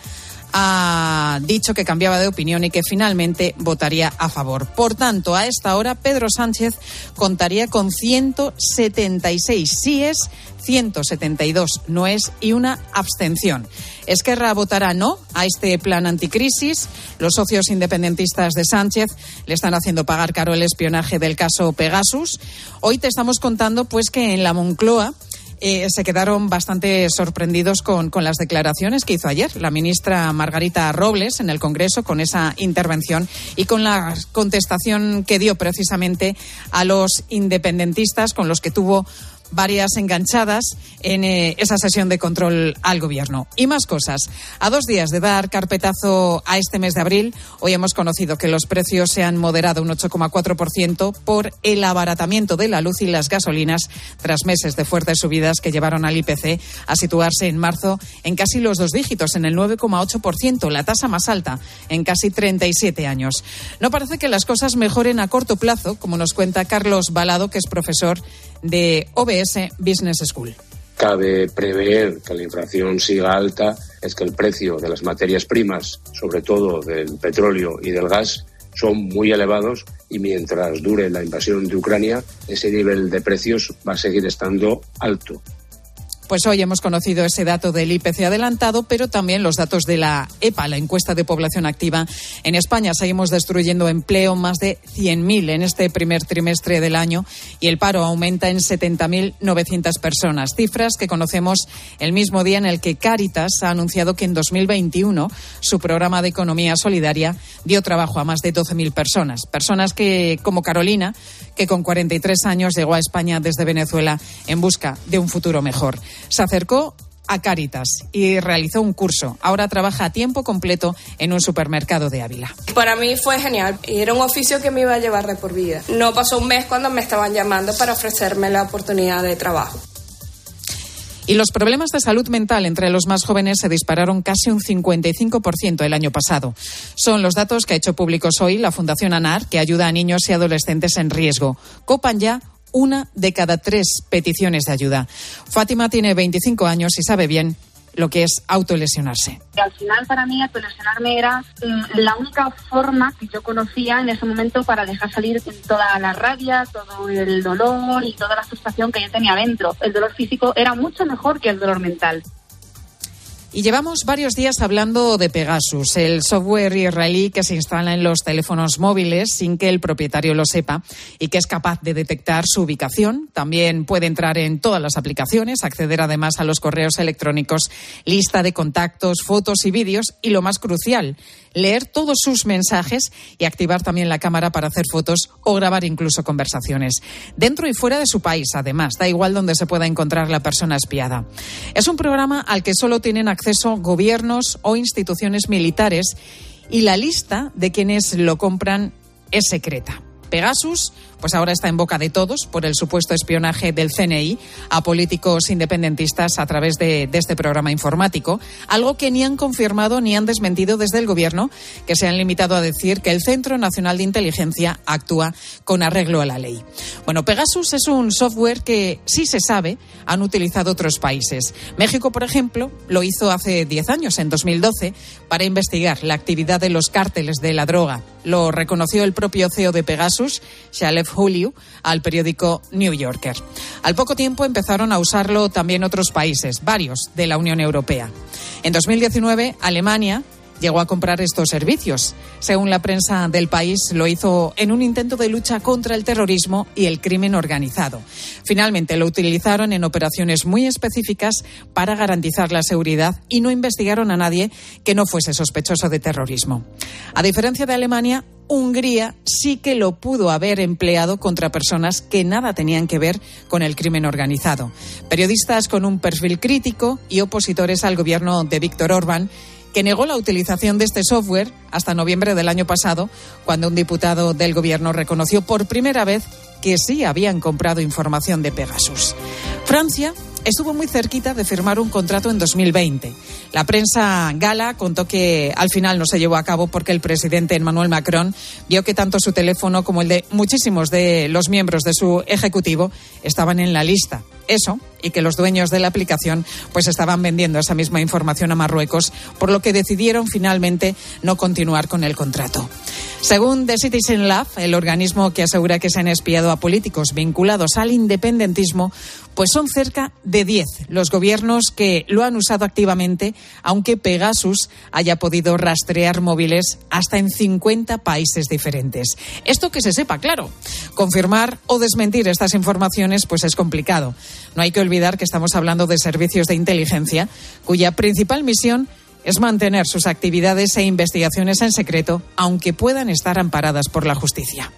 ha dicho que cambiaba de opinión y que finalmente votaría a favor. Por tanto, a esta hora Pedro Sánchez contaría con ciento setenta y seis síes, ciento setenta y dos noes y una abstención. Esquerra votará no a este plan anticrisis. Los socios independentistas de Sánchez le están haciendo pagar caro el espionaje del caso Pegasus. Hoy te estamos contando pues que en la Moncloa Eh, se quedaron bastante sorprendidos con, con las declaraciones que hizo ayer la ministra Margarita Robles en el Congreso, con esa intervención y con la contestación que dio precisamente a los independentistas, con los que tuvo varias enganchadas en eh, esa sesión de control al gobierno. Y más cosas. A dos días de dar carpetazo a este mes de abril, hoy hemos conocido que los precios se han moderado un ocho coma cuatro por ciento por el abaratamiento de la luz y las gasolinas tras meses de fuertes subidas que llevaron al I P C a situarse en marzo en casi los dos dígitos, en el nueve coma ocho por ciento, la tasa más alta en casi treinta y siete años. No parece que las cosas mejoren a corto plazo, como nos cuenta Carlos Balado, que es profesor de O B S Business School. Cabe prever que la inflación siga alta, es que el precio de las materias primas, sobre todo del petróleo y del gas, son muy elevados y mientras dure la invasión de Ucrania, ese nivel de precios va a seguir estando alto. Pues hoy hemos conocido ese dato del I P C adelantado, pero también los datos de la E P A, la encuesta de población activa. En España seguimos destruyendo empleo, más de cien mil en este primer trimestre del año, y el paro aumenta en setenta mil novecientas personas. Cifras que conocemos el mismo día en el que Cáritas ha anunciado que en dos mil veintiuno su programa de economía solidaria dio trabajo a más de doce mil personas. Personas que, como Carolina, que con cuarenta y tres años llegó a España desde Venezuela en busca de un futuro mejor. Se acercó a Cáritas y realizó un curso. Ahora trabaja a tiempo completo en un supermercado de Ávila. Para mí fue genial. Era un oficio que me iba a llevar de por vida. No pasó un mes cuando me estaban llamando para ofrecerme la oportunidad de trabajo. Y los problemas de salud mental entre los más jóvenes se dispararon casi un cincuenta y cinco por ciento el año pasado. Son los datos que ha hecho públicos hoy la Fundación ANAR, que ayuda a niños y adolescentes en riesgo. Copan ya una de cada tres peticiones de ayuda. Fátima tiene veinticinco años y sabe bien lo que es autolesionarse. Al final, para mí, autolesionarme era mm, la única forma que yo conocía en ese momento para dejar salir toda la rabia, todo el dolor y toda la frustración que yo tenía dentro. El dolor físico era mucho mejor que el dolor mental. Y llevamos varios días hablando de Pegasus, el software israelí que se instala en los teléfonos móviles sin que el propietario lo sepa y que es capaz de detectar su ubicación. También puede entrar en todas las aplicaciones, acceder además a los correos electrónicos, lista de contactos, fotos y vídeos y, lo más crucial, leer todos sus mensajes y activar también la cámara para hacer fotos o grabar incluso conversaciones. Dentro y fuera de su país, además, da igual donde se pueda encontrar la persona espiada. Es un programa al que solo tienen acceso gobiernos o instituciones militares y la lista de quienes lo compran es secreta. Pegasus pues ahora está en boca de todos por el supuesto espionaje del C N I a políticos independentistas a través de, de este programa informático, algo que ni han confirmado ni han desmentido desde el Gobierno, que se han limitado a decir que el Centro Nacional de Inteligencia actúa con arreglo a la ley. Bueno, Pegasus es un software que, sí se sabe, han utilizado otros países. México, por ejemplo, lo hizo hace diez años, en dos mil doce, para investigar la actividad de los cárteles de la droga. Lo reconoció el propio C E O de Pegasus, Shalev Huliu, al periódico New Yorker. Al poco tiempo empezaron a usarlo también otros países, varios de la Unión Europea. En dos mil diecinueve, Alemania llegó a comprar estos servicios. Según la prensa del país, lo hizo en un intento de lucha contra el terrorismo y el crimen organizado. Finalmente lo utilizaron en operaciones muy específicas para garantizar la seguridad y no investigaron a nadie que no fuese sospechoso de terrorismo. A diferencia de Alemania, Hungría sí que lo pudo haber empleado contra personas que nada tenían que ver con el crimen organizado. Periodistas con un perfil crítico y opositores al gobierno de Viktor Orbán, que negó la utilización de este software hasta noviembre del año pasado, cuando un diputado del gobierno reconoció por primera vez que sí habían comprado información de Pegasus. Francia estuvo muy cerquita de firmar un contrato en dos mil veinte. La prensa gala contó que al final no se llevó a cabo porque el presidente Emmanuel Macron vio que tanto su teléfono como el de muchísimos de los miembros de su ejecutivo estaban en la lista. Eso, y que los dueños de la aplicación pues estaban vendiendo esa misma información a Marruecos, por lo que decidieron finalmente no continuar con el contrato. Según The Citizen Lab, el organismo que asegura que se han espiado a políticos vinculados al independentismo, pues son cerca de diez los gobiernos que lo han usado activamente, aunque Pegasus haya podido rastrear móviles hasta en cincuenta países diferentes. Esto que se sepa, claro. Confirmar o desmentir estas informaciones pues es complicado. No hay que olvidar que estamos hablando de servicios de inteligencia cuya principal misión es mantener sus actividades e investigaciones en secreto, aunque puedan estar amparadas por la justicia.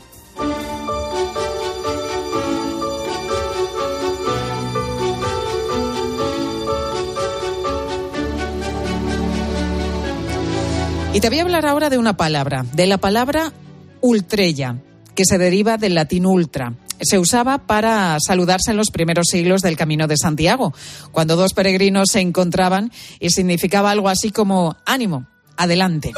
Y te voy a hablar ahora de una palabra, de la palabra ultrella, que se deriva del latín ultra. Se usaba para saludarse en los primeros siglos del Camino de Santiago, cuando dos peregrinos se encontraban, y significaba algo así como ánimo, adelante.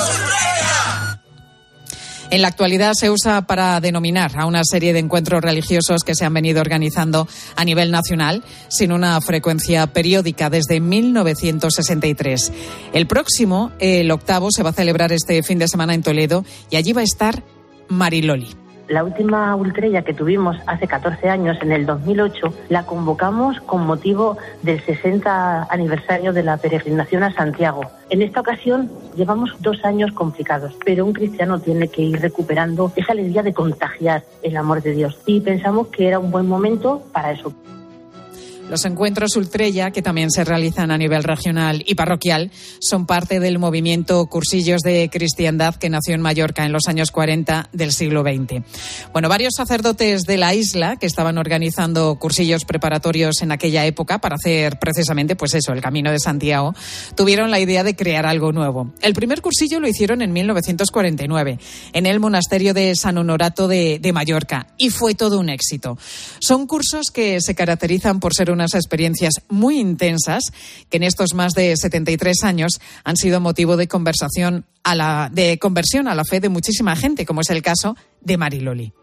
En la actualidad se usa para denominar a una serie de encuentros religiosos que se han venido organizando a nivel nacional sin una frecuencia periódica desde mil novecientos sesenta y tres. El próximo, el octavo, se va a celebrar este fin de semana en Toledo y allí va a estar Mariloli. La última ultrella que tuvimos hace catorce años, en el dos mil ocho, la convocamos con motivo del sesenta aniversario de la peregrinación a Santiago. En esta ocasión llevamos dos años complicados, pero un cristiano tiene que ir recuperando esa alegría de contagiar el amor de Dios. Y pensamos que era un buen momento para eso. Los encuentros ultrella, que también se realizan a nivel regional y parroquial, son parte del movimiento Cursillos de Cristiandad que nació en Mallorca en los años cuarenta del siglo veinte. Bueno, varios sacerdotes de la isla que estaban organizando cursillos preparatorios en aquella época para hacer precisamente, pues eso, el Camino de Santiago, tuvieron la idea de crear algo nuevo. El primer cursillo lo hicieron en mil novecientos cuarenta y nueve, en el monasterio de San Honorato de, de Mallorca, y fue todo un éxito. Son cursos que se caracterizan por ser unas experiencias muy intensas que en estos más de setenta y tres años han sido motivo de conversación a la, de conversión a la fe de muchísima gente, como es el caso de Mariloli.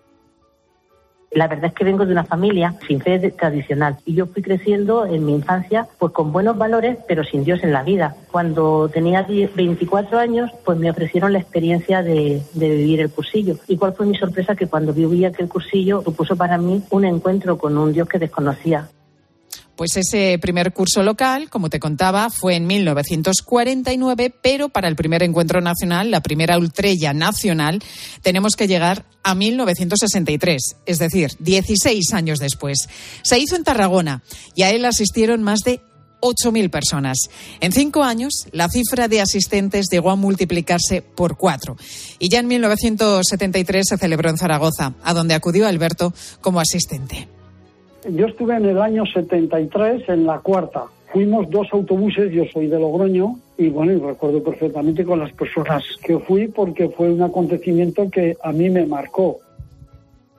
La verdad es que vengo de una familia sin fe tradicional y yo fui creciendo en mi infancia pues con buenos valores pero sin Dios en la vida. Cuando tenía veinticuatro años pues me ofrecieron la experiencia de, de vivir el cursillo. ¿Y cuál fue mi sorpresa? Que cuando viví aquel cursillo supuso para mí un encuentro con un Dios que desconocía. Pues ese primer curso local, como te contaba, fue en mil novecientos cuarenta y nueve, pero para el primer encuentro nacional, la primera ultrella nacional, tenemos que llegar a mil novecientos sesenta y tres, es decir, dieciséis años después. Se hizo en Tarragona y a él asistieron más de ocho mil personas. En cinco años, la cifra de asistentes llegó a multiplicarse por cuatro. Y ya en mil novecientos setenta y tres se celebró en Zaragoza, a donde acudió Alberto como asistente. Yo estuve en el año setenta y tres en la cuarta. Fuimos dos autobuses, yo soy de Logroño, y bueno, y recuerdo perfectamente con las personas que fui porque fue un acontecimiento que a mí me marcó.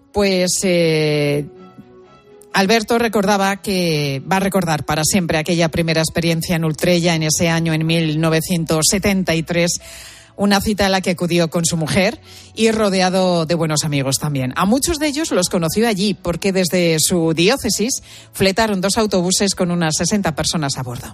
Pues eh, Alberto recordaba que va a recordar para siempre aquella primera experiencia en Ultrella en ese año, en mil novecientos setenta y tres, una cita a la que acudió con su mujer y rodeado de buenos amigos también. A muchos de ellos los conoció allí porque desde su diócesis fletaron dos autobuses con unas sesenta personas a bordo.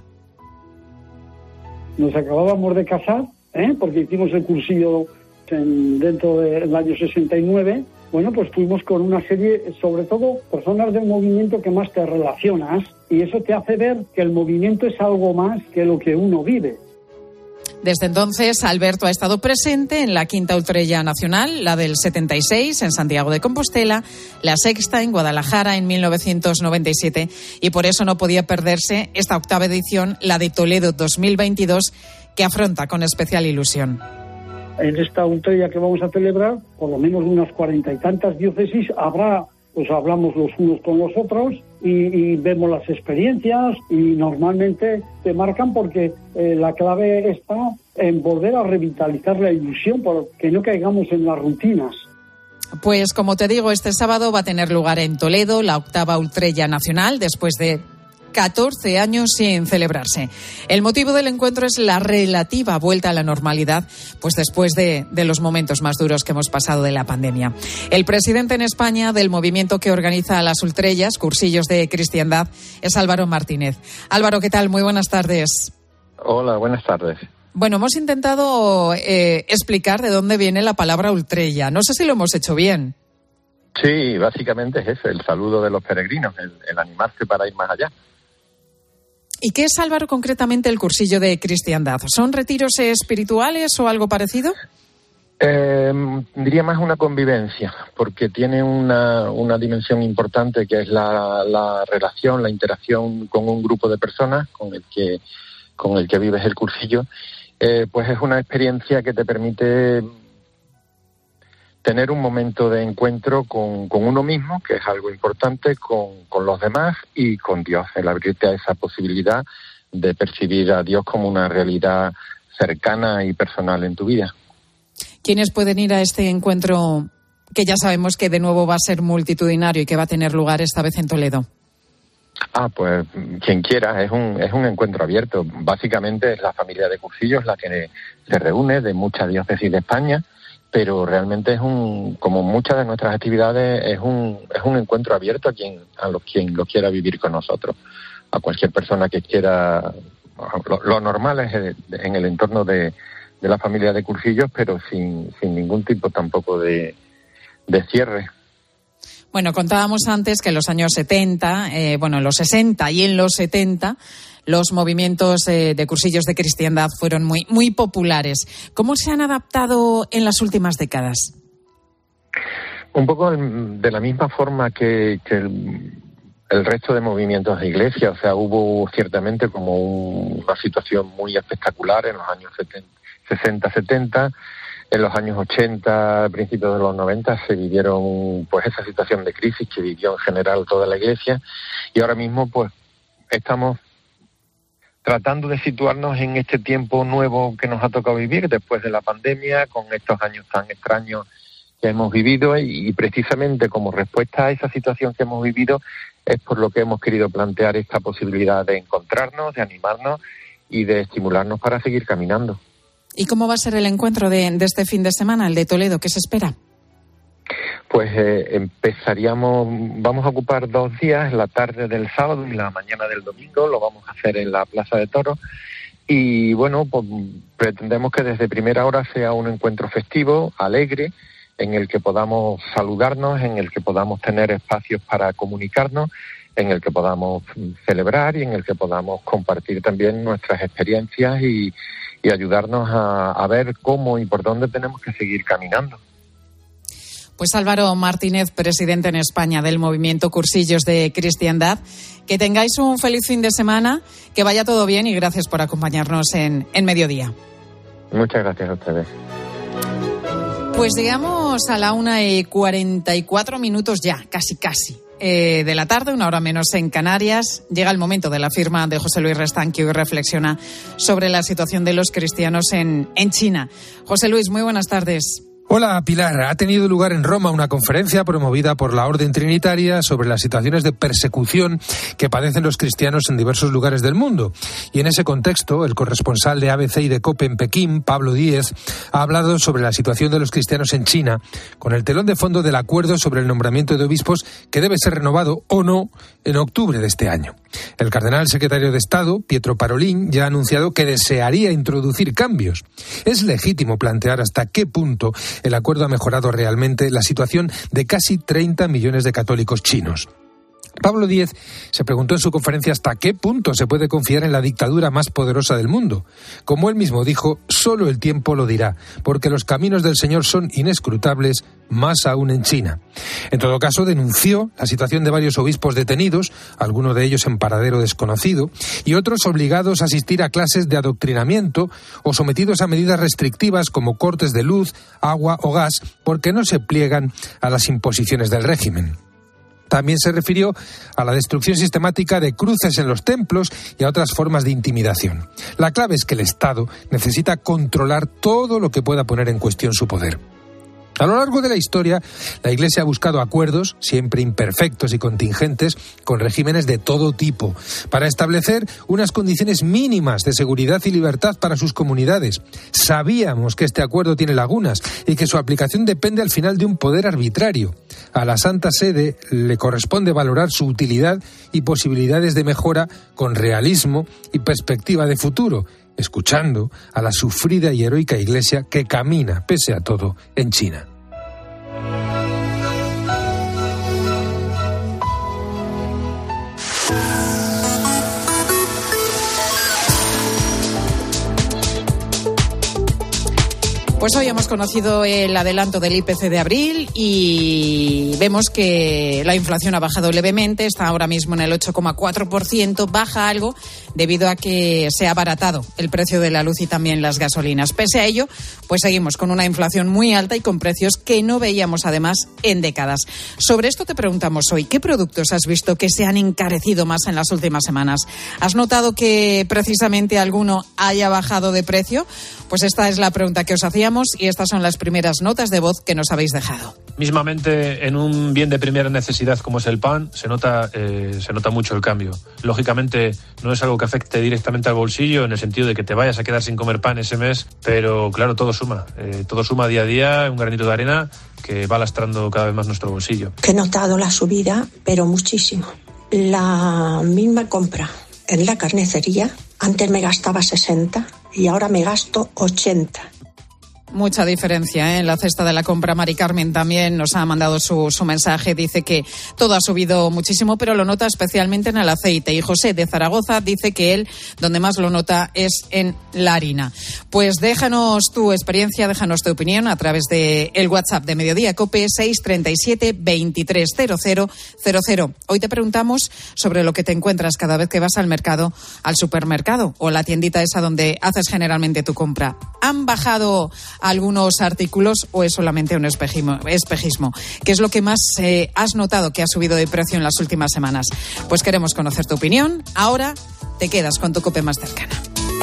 Nos acabábamos de casar, ¿eh? porque hicimos el cursillo en, dentro del año sesenta y nueve. Bueno, pues fuimos con una serie, sobre todo, personas del movimiento que más te relacionas, y eso te hace ver que el movimiento es algo más que lo que uno vive. Desde entonces, Alberto ha estado presente en la quinta Ultrella Nacional, la del setenta y seis en Santiago de Compostela, la sexta en Guadalajara en mil novecientos noventa y siete, y por eso no podía perderse esta octava edición, la de Toledo dos mil veintidós, que afronta con especial ilusión. En esta Ultrella que vamos a celebrar, por lo menos unas cuarenta y tantas diócesis, habrá, pues hablamos los unos con los otros y, y vemos las experiencias, y normalmente te marcan porque eh, la clave está en volver a revitalizar la ilusión, porque no caigamos en las rutinas. Pues como te digo, este sábado va a tener lugar en Toledo la octava Ultrella Nacional, después de catorce años sin celebrarse. El motivo del encuentro es la relativa vuelta a la normalidad, pues después de, de los momentos más duros que hemos pasado de la pandemia. El presidente en España del movimiento que organiza las Ultrellas, Cursillos de Cristiandad, es Álvaro Martínez. Álvaro, ¿qué tal? Muy buenas tardes. Hola, buenas tardes. Bueno, hemos intentado eh, explicar de dónde viene la palabra Ultrella. No sé si lo hemos hecho bien. Sí, básicamente es eso, el saludo de los peregrinos, el, el animarse para ir más allá. ¿Y qué es, Álvaro, concretamente el cursillo de cristiandad? ¿Son retiros espirituales o algo parecido? Eh, diría más una convivencia, porque tiene una, una dimensión importante que es la, la relación, la interacción con un grupo de personas con el que, con el que vives el cursillo. Eh, pues es una experiencia que te permite tener un momento de encuentro con, con uno mismo, que es algo importante, con, con los demás y con Dios, el abrirte a esa posibilidad de percibir a Dios como una realidad cercana y personal en tu vida. ¿Quiénes pueden ir a este encuentro que ya sabemos que de nuevo va a ser multitudinario y que va a tener lugar esta vez en Toledo? Ah, pues quien quiera, es un, es un encuentro abierto. Básicamente es la familia de Cursillos la que se reúne de muchas diócesis de España, pero realmente es un, como muchas de nuestras actividades, es un es un encuentro abierto a quien a los quien lo quiera vivir con nosotros, a cualquier persona que quiera. Lo, lo normal es en el entorno de, de la familia de Cursillos, pero sin sin ningún tipo tampoco de, de cierre. Bueno, contábamos antes que en los años setenta, eh, bueno, en los sesenta y en los setenta, los movimientos eh, de cursillos de cristiandad fueron muy, muy populares. ¿Cómo se han adaptado en las últimas décadas? Un poco de la misma forma que, que el, el resto de movimientos de iglesia. O sea, hubo ciertamente como un, una situación muy espectacular en los años sesenta, setenta. En los años ochenta, principios de los noventa, se vivieron pues esa situación de crisis que vivió en general toda la iglesia. Y ahora mismo pues estamos tratando de situarnos en este tiempo nuevo que nos ha tocado vivir después de la pandemia, con estos años tan extraños que hemos vivido, y precisamente como respuesta a esa situación que hemos vivido es por lo que hemos querido plantear esta posibilidad de encontrarnos, de animarnos y de estimularnos para seguir caminando. ¿Y cómo va a ser el encuentro de, de este fin de semana, el de Toledo? ¿Qué se espera? Pues eh, empezaríamos, vamos a ocupar dos días, la tarde del sábado y la mañana del domingo, lo vamos a hacer en la Plaza de Toros, y bueno, pues pretendemos que desde primera hora sea un encuentro festivo, alegre, en el que podamos saludarnos, en el que podamos tener espacios para comunicarnos, en el que podamos celebrar y en el que podamos compartir también nuestras experiencias y, y ayudarnos a, a ver cómo y por dónde tenemos que seguir caminando. Pues Álvaro Martínez, presidente en España del movimiento Cursillos de Cristiandad, que tengáis un feliz fin de semana, que vaya todo bien y gracias por acompañarnos en, en Mediodía. Muchas gracias a ustedes. Pues llegamos a la una y cuarenta y cuatro minutos ya, casi casi, eh, de la tarde, una hora menos en Canarias. Llega el momento de la firma de José Luis Restán, que hoy reflexiona sobre la situación de los cristianos en, en China. José Luis, muy buenas tardes. Hola Pilar, ha tenido lugar en Roma una conferencia promovida por la Orden Trinitaria sobre las situaciones de persecución que padecen los cristianos en diversos lugares del mundo. Y en ese contexto, el corresponsal de A B C y de COPE en Pekín, Pablo Díez, ha hablado sobre la situación de los cristianos en China, con el telón de fondo del acuerdo sobre el nombramiento de obispos que debe ser renovado o no en octubre de este año. El cardenal secretario de Estado, Pietro Parolin, ya ha anunciado que desearía introducir cambios. Es legítimo plantear hasta qué punto el acuerdo ha mejorado realmente la situación de casi treinta millones de católicos chinos. Pablo Díez se preguntó en su conferencia hasta qué punto se puede confiar en la dictadura más poderosa del mundo. Como él mismo dijo, solo el tiempo lo dirá, porque los caminos del Señor son inescrutables, más aún en China. En todo caso, denunció la situación de varios obispos detenidos, algunos de ellos en paradero desconocido, y otros obligados a asistir a clases de adoctrinamiento o sometidos a medidas restrictivas como cortes de luz, agua o gas, porque no se pliegan a las imposiciones del régimen. También se refirió a la destrucción sistemática de cruces en los templos y a otras formas de intimidación. La clave es que el Estado necesita controlar todo lo que pueda poner en cuestión su poder. A lo largo de la historia, la Iglesia ha buscado acuerdos, siempre imperfectos y contingentes, con regímenes de todo tipo, para establecer unas condiciones mínimas de seguridad y libertad para sus comunidades. Sabíamos que este acuerdo tiene lagunas y que su aplicación depende al final de un poder arbitrario. A la Santa Sede le corresponde valorar su utilidad y posibilidades de mejora con realismo y perspectiva de futuro, escuchando a la sufrida y heroica Iglesia que camina, pese a todo, en China. Pues hoy hemos conocido el adelanto del I P C de abril y vemos que la inflación ha bajado levemente, está ahora mismo en el ocho coma cuatro por ciento, baja algo debido a que se ha abaratado el precio de la luz y también las gasolinas. Pese a ello, pues seguimos con una inflación muy alta y con precios que no veíamos además en décadas. Sobre esto te preguntamos hoy, ¿qué productos has visto que se han encarecido más en las últimas semanas? ¿Has notado que precisamente alguno haya bajado de precio? Pues esta es la pregunta que os hacíamos y estas son las primeras notas de voz que nos habéis dejado. Mismamente, en un bien de primera necesidad como es el pan, se nota, eh, se nota mucho el cambio. Lógicamente, no es algo que afecte directamente al bolsillo, en el sentido de que te vayas a quedar sin comer pan ese mes, pero claro, todo suma. Eh, todo suma día a día, un granito de arena que va lastrando cada vez más nuestro bolsillo. He notado la subida, pero muchísimo. La misma compra en la carnicería, antes me gastaba sesenta y ahora me gasto ochenta. Mucha diferencia, ¿eh? En la cesta de la compra. Mari Carmen también nos ha mandado su, su mensaje. Dice que todo ha subido muchísimo, pero lo nota especialmente en el aceite. Y José de Zaragoza dice que él, donde más lo nota, es en la harina. Pues déjanos tu experiencia, déjanos tu opinión a través de el WhatsApp de Mediodía COPE seis treinta y siete, veintitrés cero cero cero cero. Hoy te preguntamos sobre lo que te encuentras cada vez que vas al mercado, al supermercado o la tiendita esa donde haces generalmente tu compra. ¿Han bajado algunos artículos o es solamente un espejismo? espejismo? ¿Qué es lo que más eh, has notado que ha subido de precio en las últimas semanas? Pues queremos conocer tu opinión. Ahora te quedas con tu COPE más cercana.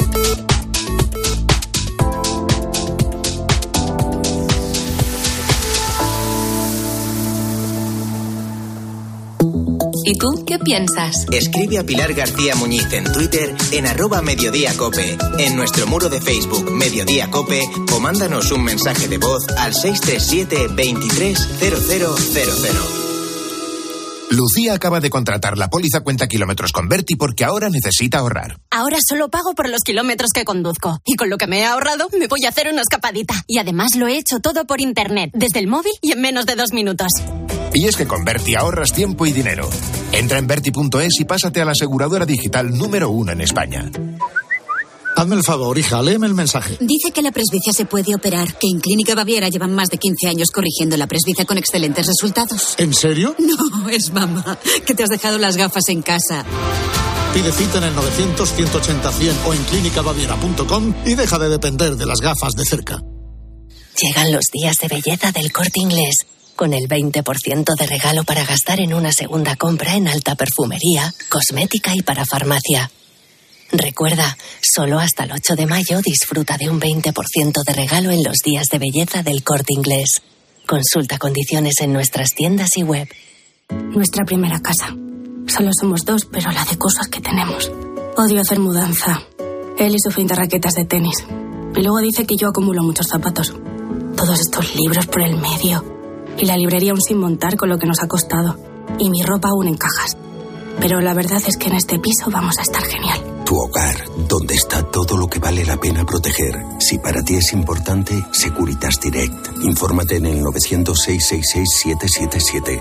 ¿Y tú qué piensas? Escribe a Pilar García Muñiz en Twitter en arroba Mediodía Cope, en nuestro muro de Facebook Mediodía Cope o mándanos un mensaje de voz al seis tres siete, veintitrés cero cero cero cero. Lucía acaba de contratar la póliza cuenta kilómetros con Berti porque ahora necesita ahorrar. Ahora solo pago por los kilómetros que conduzco. Y con lo que me he ahorrado, me voy a hacer una escapadita. Y además lo he hecho todo por internet, desde el móvil y en menos de dos minutos. Y es que con Berti ahorras tiempo y dinero. Entra en Berti punto es y pásate a la aseguradora digital número uno en España. Hazme el favor, hija, léeme el mensaje. Dice que la presbicia se puede operar, que en Clínica Baviera llevan más de quince años corrigiendo la presbicia con excelentes resultados. ¿En serio? No, es mamá, que te has dejado las gafas en casa. Pide cita en el novecientos, ciento ochenta, cien o en clínica baviera punto com y deja de depender de las gafas de cerca. Llegan los días de belleza del Corte Inglés, con el veinte por ciento de regalo para gastar en una segunda compra en alta perfumería, cosmética y para farmacia. Recuerda, solo hasta el ocho de mayo disfruta de un veinte por ciento de regalo en los días de belleza del Corte Inglés. Consulta condiciones en nuestras tiendas y web. Nuestra primera casa. Solo somos dos, pero la de cosas que tenemos. Odio hacer mudanza. Él y su fin de raquetas de tenis. Y luego dice que yo acumulo muchos zapatos. Todos estos libros por el medio. Y la librería aún sin montar con lo que nos ha costado. Y mi ropa aún en cajas. Pero la verdad es que en este piso vamos a estar genial. Tu hogar, donde está todo lo que vale la pena proteger. Si para ti es importante, Securitas Direct. Infórmate en el nueve cero cero, seis seis seis, siete siete siete.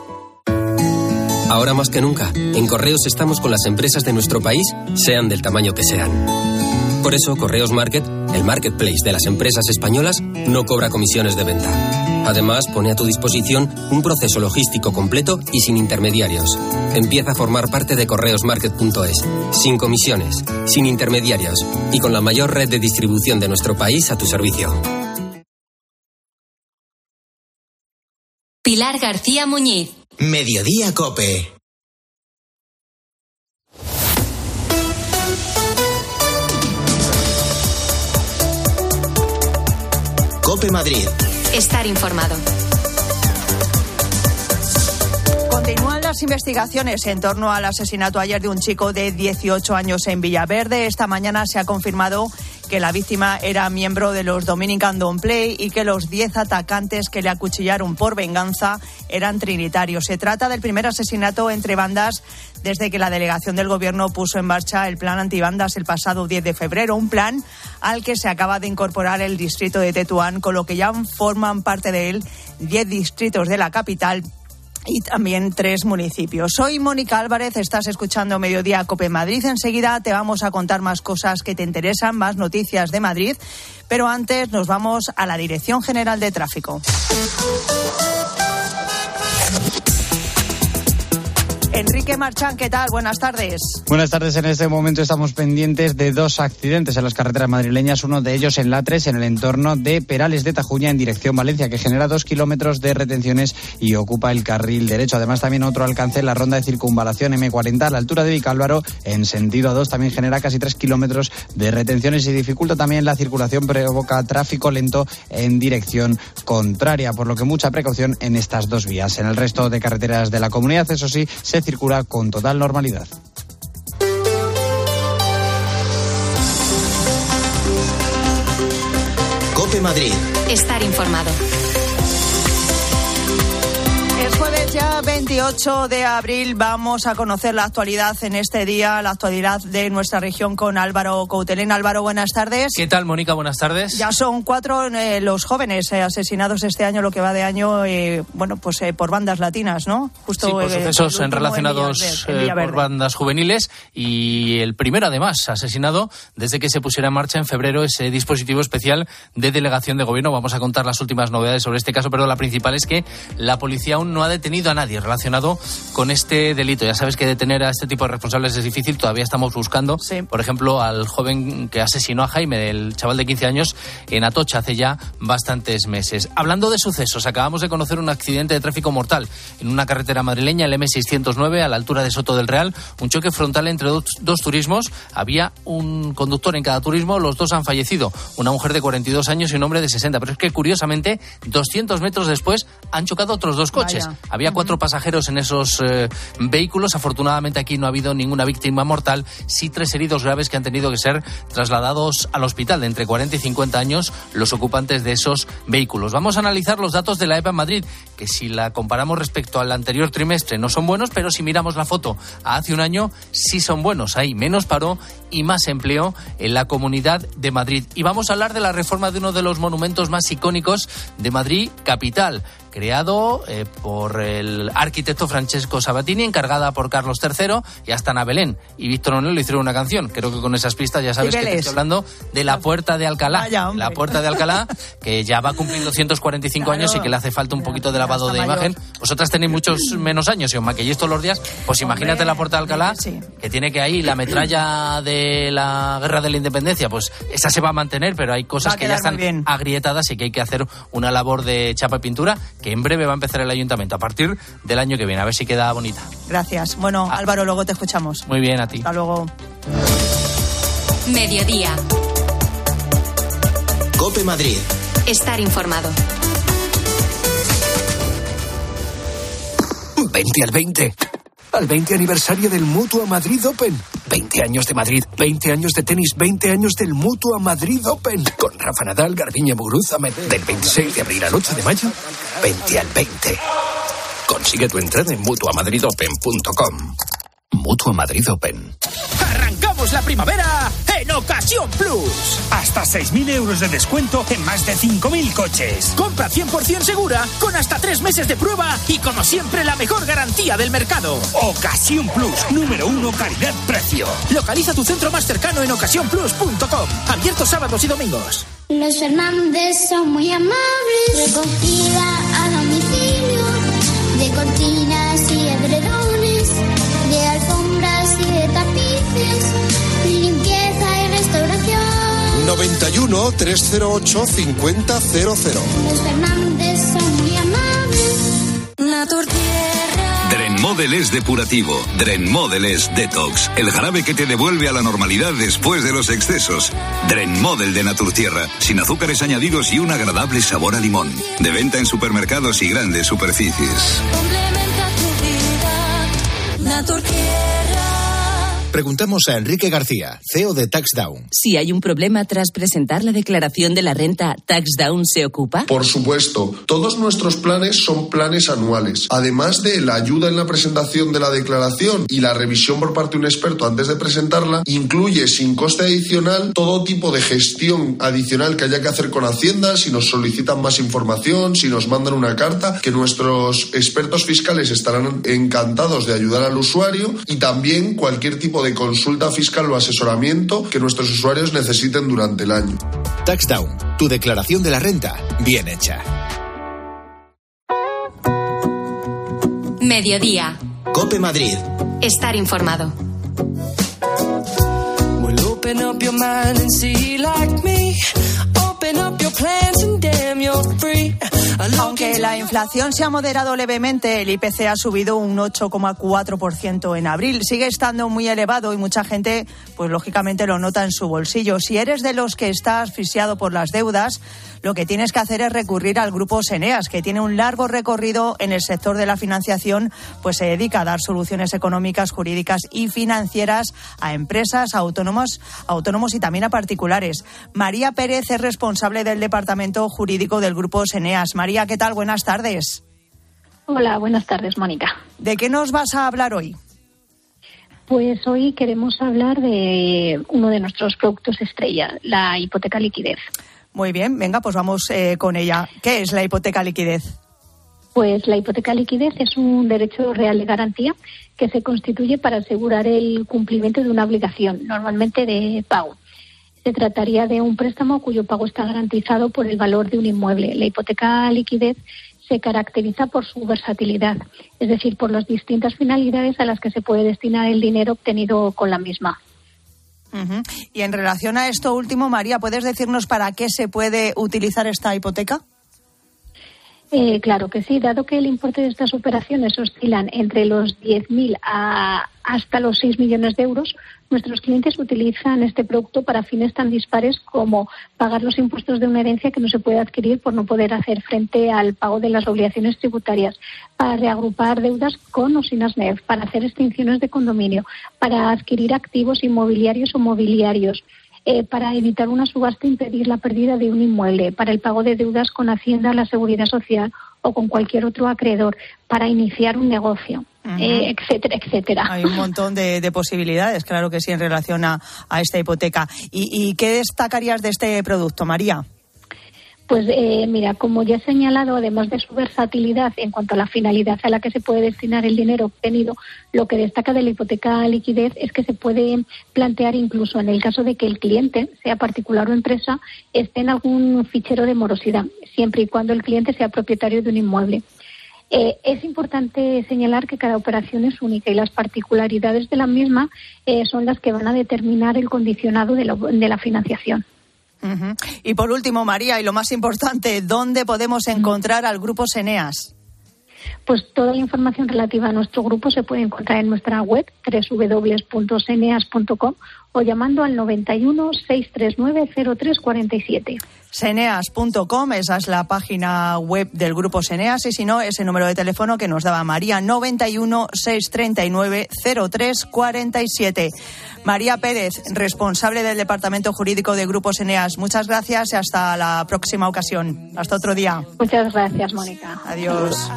Ahora más que nunca, en Correos estamos con las empresas de nuestro país, sean del tamaño que sean. Por eso, Correos Market, el marketplace de las empresas españolas, no cobra comisiones de venta. Además, pone a tu disposición un proceso logístico completo y sin intermediarios. Empieza a formar parte de correos market punto es, sin comisiones, sin intermediarios y con la mayor red de distribución de nuestro país a tu servicio. Pilar García Muñiz. Mediodía COPE. COPE Madrid. Estar informado. Continúan las investigaciones en torno al asesinato ayer de un chico de dieciocho años en Villaverde. Esta mañana se ha confirmado que la víctima era miembro de los Dominican Don't Play y que los diez atacantes que le acuchillaron por venganza eran trinitarios. Se trata del primer asesinato entre bandas desde que la delegación del Gobierno puso en marcha el plan antibandas el pasado diez de febrero, un plan al que se acaba de incorporar el distrito de Tetuán, con lo que ya forman parte de él diez distritos de la capital y también tres municipios. Soy Mónica Álvarez, estás escuchando Mediodía COPE Madrid. Enseguida te vamos a contar más cosas que te interesan, más noticias de Madrid, pero antes nos vamos a la Dirección General de Tráfico. Enrique Marchán, ¿qué tal? Buenas tardes. Buenas tardes. En este momento estamos pendientes de dos accidentes en las carreteras madrileñas, uno de ellos en la tres, en el entorno de Perales de Tajuña en dirección Valencia, que genera dos kilómetros de retenciones y ocupa el carril derecho. Además, también otro alcance en la ronda de circunvalación eme cuarenta a la altura de Vicálvaro en sentido A dos, también genera casi tres kilómetros de retenciones y dificulta también la circulación, provoca tráfico lento en dirección contraria, por lo que mucha precaución en estas dos vías. En el resto de carreteras de la comunidad, eso sí, se circula con total normalidad. COPE Madrid. Estar informado. Es jueves ya veintiocho de abril. Vamos a conocer la actualidad en este día, la actualidad de nuestra región con Álvaro Coutelén. Álvaro, buenas tardes. ¿Qué tal, Mónica? Buenas tardes. Ya son cuatro eh, los jóvenes eh, asesinados este año, lo que va de año, eh, bueno, pues eh, por bandas latinas, ¿no? Justo sí, por eh, sucesos en relacionados en Villaverde, eh, por bandas juveniles, y el primero, además, asesinado desde que se pusiera en marcha en febrero ese dispositivo especial de delegación de gobierno. Vamos a contar las últimas novedades sobre este caso, pero la principal es que la policía aún no ha detenido a nadie relacionado con este delito. Ya sabes que detener a este tipo de responsables es difícil. Todavía estamos buscando, sí. por ejemplo, al joven que asesinó a Jaime, el chaval de quince años, en Atocha hace ya bastantes meses. Hablando de sucesos, acabamos de conocer un accidente de tráfico mortal en una carretera madrileña, el eme seiscientos nueve, a la altura de Soto del Real. Un choque frontal entre dos, dos turismos. Había un conductor en cada turismo. Los dos han fallecido. Una mujer de cuarenta y dos años y un hombre de sesenta. Pero es que, curiosamente, doscientos metros después han chocado otros dos coches. Vaya. Había cuatro uh-huh. pasajeros en esos eh, vehículos. Afortunadamente aquí no ha habido ninguna víctima mortal, sí tres heridos graves que han tenido que ser trasladados al hospital, de entre cuarenta y cincuenta años, los ocupantes de esos vehículos. Vamos a analizar los datos de la EPA en Madrid, que si la comparamos respecto al anterior trimestre no son buenos, pero si miramos la foto a hace un año sí son buenos. Hay menos paro y más empleo en la Comunidad de Madrid. Y vamos a hablar de la reforma de uno de los monumentos más icónicos de Madrid capital, creado eh, por el arquitecto Francesco Sabatini, encargada por Carlos tercero, y hasta Ana Belén y Víctor Manuel le hicieron una canción. Creo que con esas pistas ya sabes que te estoy hablando de la Puerta de Alcalá. Vaya, la Puerta de Alcalá, que ya va a cumplir doscientos cuarenta y cinco claro, años y que le hace falta un poquito de lavado de mayor. Imagen. Vosotras tenéis muchos menos años y os maquilléis todos los días. Pues Hombre, imagínate la Puerta de Alcalá, sí. que tiene que ahí la metralla de la Guerra de la Independencia, pues esa se va a mantener, pero hay cosas que ya están agrietadas y que hay que hacer una labor de chapa y pintura, que en breve va a empezar el ayuntamiento a partir del año que viene, a ver si queda bonita. Gracias. Bueno, ah. Álvaro, luego te escuchamos. Muy bien, a ti. Hasta luego. Mediodía. COPE Madrid. Estar informado. Vente al veinte. Al veinte aniversario del Mutua Madrid Open. veinte años de Madrid, veinte años de tenis, veinte años del Mutua Madrid Open. Con Rafa Nadal, Garbiñe Muguruza, del veintiséis de abril al ocho de mayo. Vente al veinte. Consigue tu entrada en mutua madrid open punto com. Mutua Madrid Open. ¡Arrancamos la primavera en Ocasión Plus! Hasta seis mil euros de descuento en más de cinco mil coches. Compra cien por ciento segura con hasta tres meses de prueba y, como siempre, la mejor garantía del mercado. Ocasión Plus, número uno, calidad-precio. Localiza tu centro más cercano en ocasión plus punto com. Abierto sábados y domingos. Los Fernández son muy amables. Recogida a domicilio de cortinas y edredones, de alfombras y de tapices, limpieza y restauración. noventa y uno, trescientos ocho, cincuenta cero cero. Los Fernández son muy amables. Naturtierra. Drenmodel es depurativo, Drenmodel es detox, el jarabe que te devuelve a la normalidad después de los excesos. Drenmodel de Naturtierra, sin azúcares añadidos y un agradable sabor a limón. De venta en supermercados y grandes superficies. Complementa tu vida. Naturtierra. Preguntamos a Enrique García, C E O de TaxDown. Si hay un problema tras presentar la declaración de la renta, ¿TaxDown se ocupa? Por supuesto. Todos nuestros planes son planes anuales. Además de la ayuda en la presentación de la declaración y la revisión por parte de un experto antes de presentarla, incluye sin coste adicional todo tipo de gestión adicional que haya que hacer con Hacienda, si nos solicitan más información, si nos mandan una carta, que nuestros expertos fiscales estarán encantados de ayudar al usuario, y también cualquier tipo de de consulta fiscal o asesoramiento que nuestros usuarios necesiten durante el año. TaxDown, tu declaración de la renta bien hecha. Mediodía. COPE Madrid. Estar informado. Well, open up your mind and see like me. Open up your plans and damn you're free. Aunque la inflación se ha moderado levemente, el I P C ha subido un ocho coma cuatro por ciento en abril. Sigue estando muy elevado y mucha gente, pues lógicamente lo nota en su bolsillo. Si eres de los que está asfixiado por las deudas, lo que tienes que hacer es recurrir al Grupo Eneas, que tiene un largo recorrido en el sector de la financiación, pues se dedica a dar soluciones económicas, jurídicas y financieras a empresas, a autónomos, a autónomos y también a particulares. María Pérez es responsable del departamento jurídico del Grupo Eneas. María, ¿qué tal? Buenas tardes. Hola, buenas tardes, Mónica. ¿De qué nos vas a hablar hoy? Pues hoy queremos hablar de uno de nuestros productos estrella, la hipoteca liquidez. Muy bien, venga, pues vamos eh, con ella. ¿Qué es la hipoteca liquidez? Pues la hipoteca liquidez es un derecho real de garantía que se constituye para asegurar el cumplimiento de una obligación, normalmente de pago. Se trataría de un préstamo cuyo pago está garantizado por el valor de un inmueble. La hipoteca liquidez se caracteriza por su versatilidad, es decir, por las distintas finalidades a las que se puede destinar el dinero obtenido con la misma. Uh-huh. Y en relación a esto último, María, ¿puedes decirnos para qué se puede utilizar esta hipoteca? Eh, claro que sí, dado que el importe de estas operaciones oscilan entre los diez mil a hasta los seis millones de euros, nuestros clientes utilizan este producto para fines tan dispares como pagar los impuestos de una herencia que no se puede adquirir por no poder hacer frente al pago de las obligaciones tributarias, para reagrupar deudas con o sin ASNEF, para hacer extinciones de condominio, para adquirir activos inmobiliarios o mobiliarios, Eh, para evitar una subasta e impedir la pérdida de un inmueble, para el pago de deudas con Hacienda, la Seguridad Social o con cualquier otro acreedor, para iniciar un negocio, uh-huh. eh, etcétera, etcétera. Hay un montón de, de posibilidades, claro que sí, en relación a, a esta hipoteca. ¿Y, ¿Y qué destacarías de este producto, María? Pues eh, mira, como ya he señalado, además de su versatilidad en cuanto a la finalidad a la que se puede destinar el dinero obtenido, lo que destaca de la hipoteca liquidez es que se puede plantear incluso en el caso de que el cliente, sea particular o empresa, esté en algún fichero de morosidad, siempre y cuando el cliente sea propietario de un inmueble. Eh, es importante señalar que cada operación es única y las particularidades de la misma eh, son las que van a determinar el condicionado de, lo, de la financiación. Uh-huh. Y por último, María, y lo más importante, ¿dónde podemos encontrar al Grupo Eneas? Pues toda la información relativa a nuestro grupo se puede encontrar en nuestra web doble u doble u doble u punto eneas punto com o llamando al noventa y uno, seiscientos treinta y nueve, cero tres cuarenta y siete. Seneas punto com, esa es la página web del Grupo Seneas, y si no, ese número de teléfono que nos daba María, noventa y uno, seiscientos treinta y nueve, cero tres cuarenta y siete. María Pérez, responsable del Departamento Jurídico de Grupo Seneas, muchas gracias y hasta la próxima ocasión. Hasta otro día. Muchas gracias, Mónica. Adiós.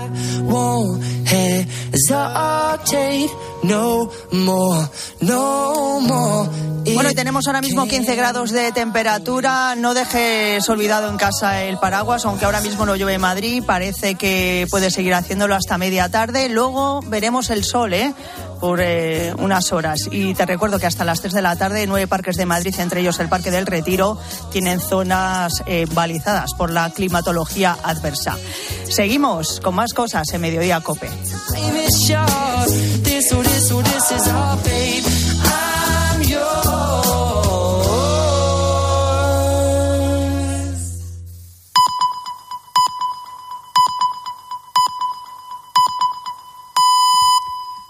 Bueno, y tenemos ahora mismo quince grados de temperatura. No dejes olvidado en casa el paraguas, aunque ahora mismo no llueve en Madrid. Parece que puede seguir haciéndolo hasta media tarde. Luego veremos el sol, ¿eh? por eh, unas horas. Y te recuerdo que hasta las tres de la tarde, nueve parques de Madrid, entre ellos el Parque del Retiro, tienen zonas eh, balizadas por la climatología adversa. Seguimos con más cosas en Mediodía COPE.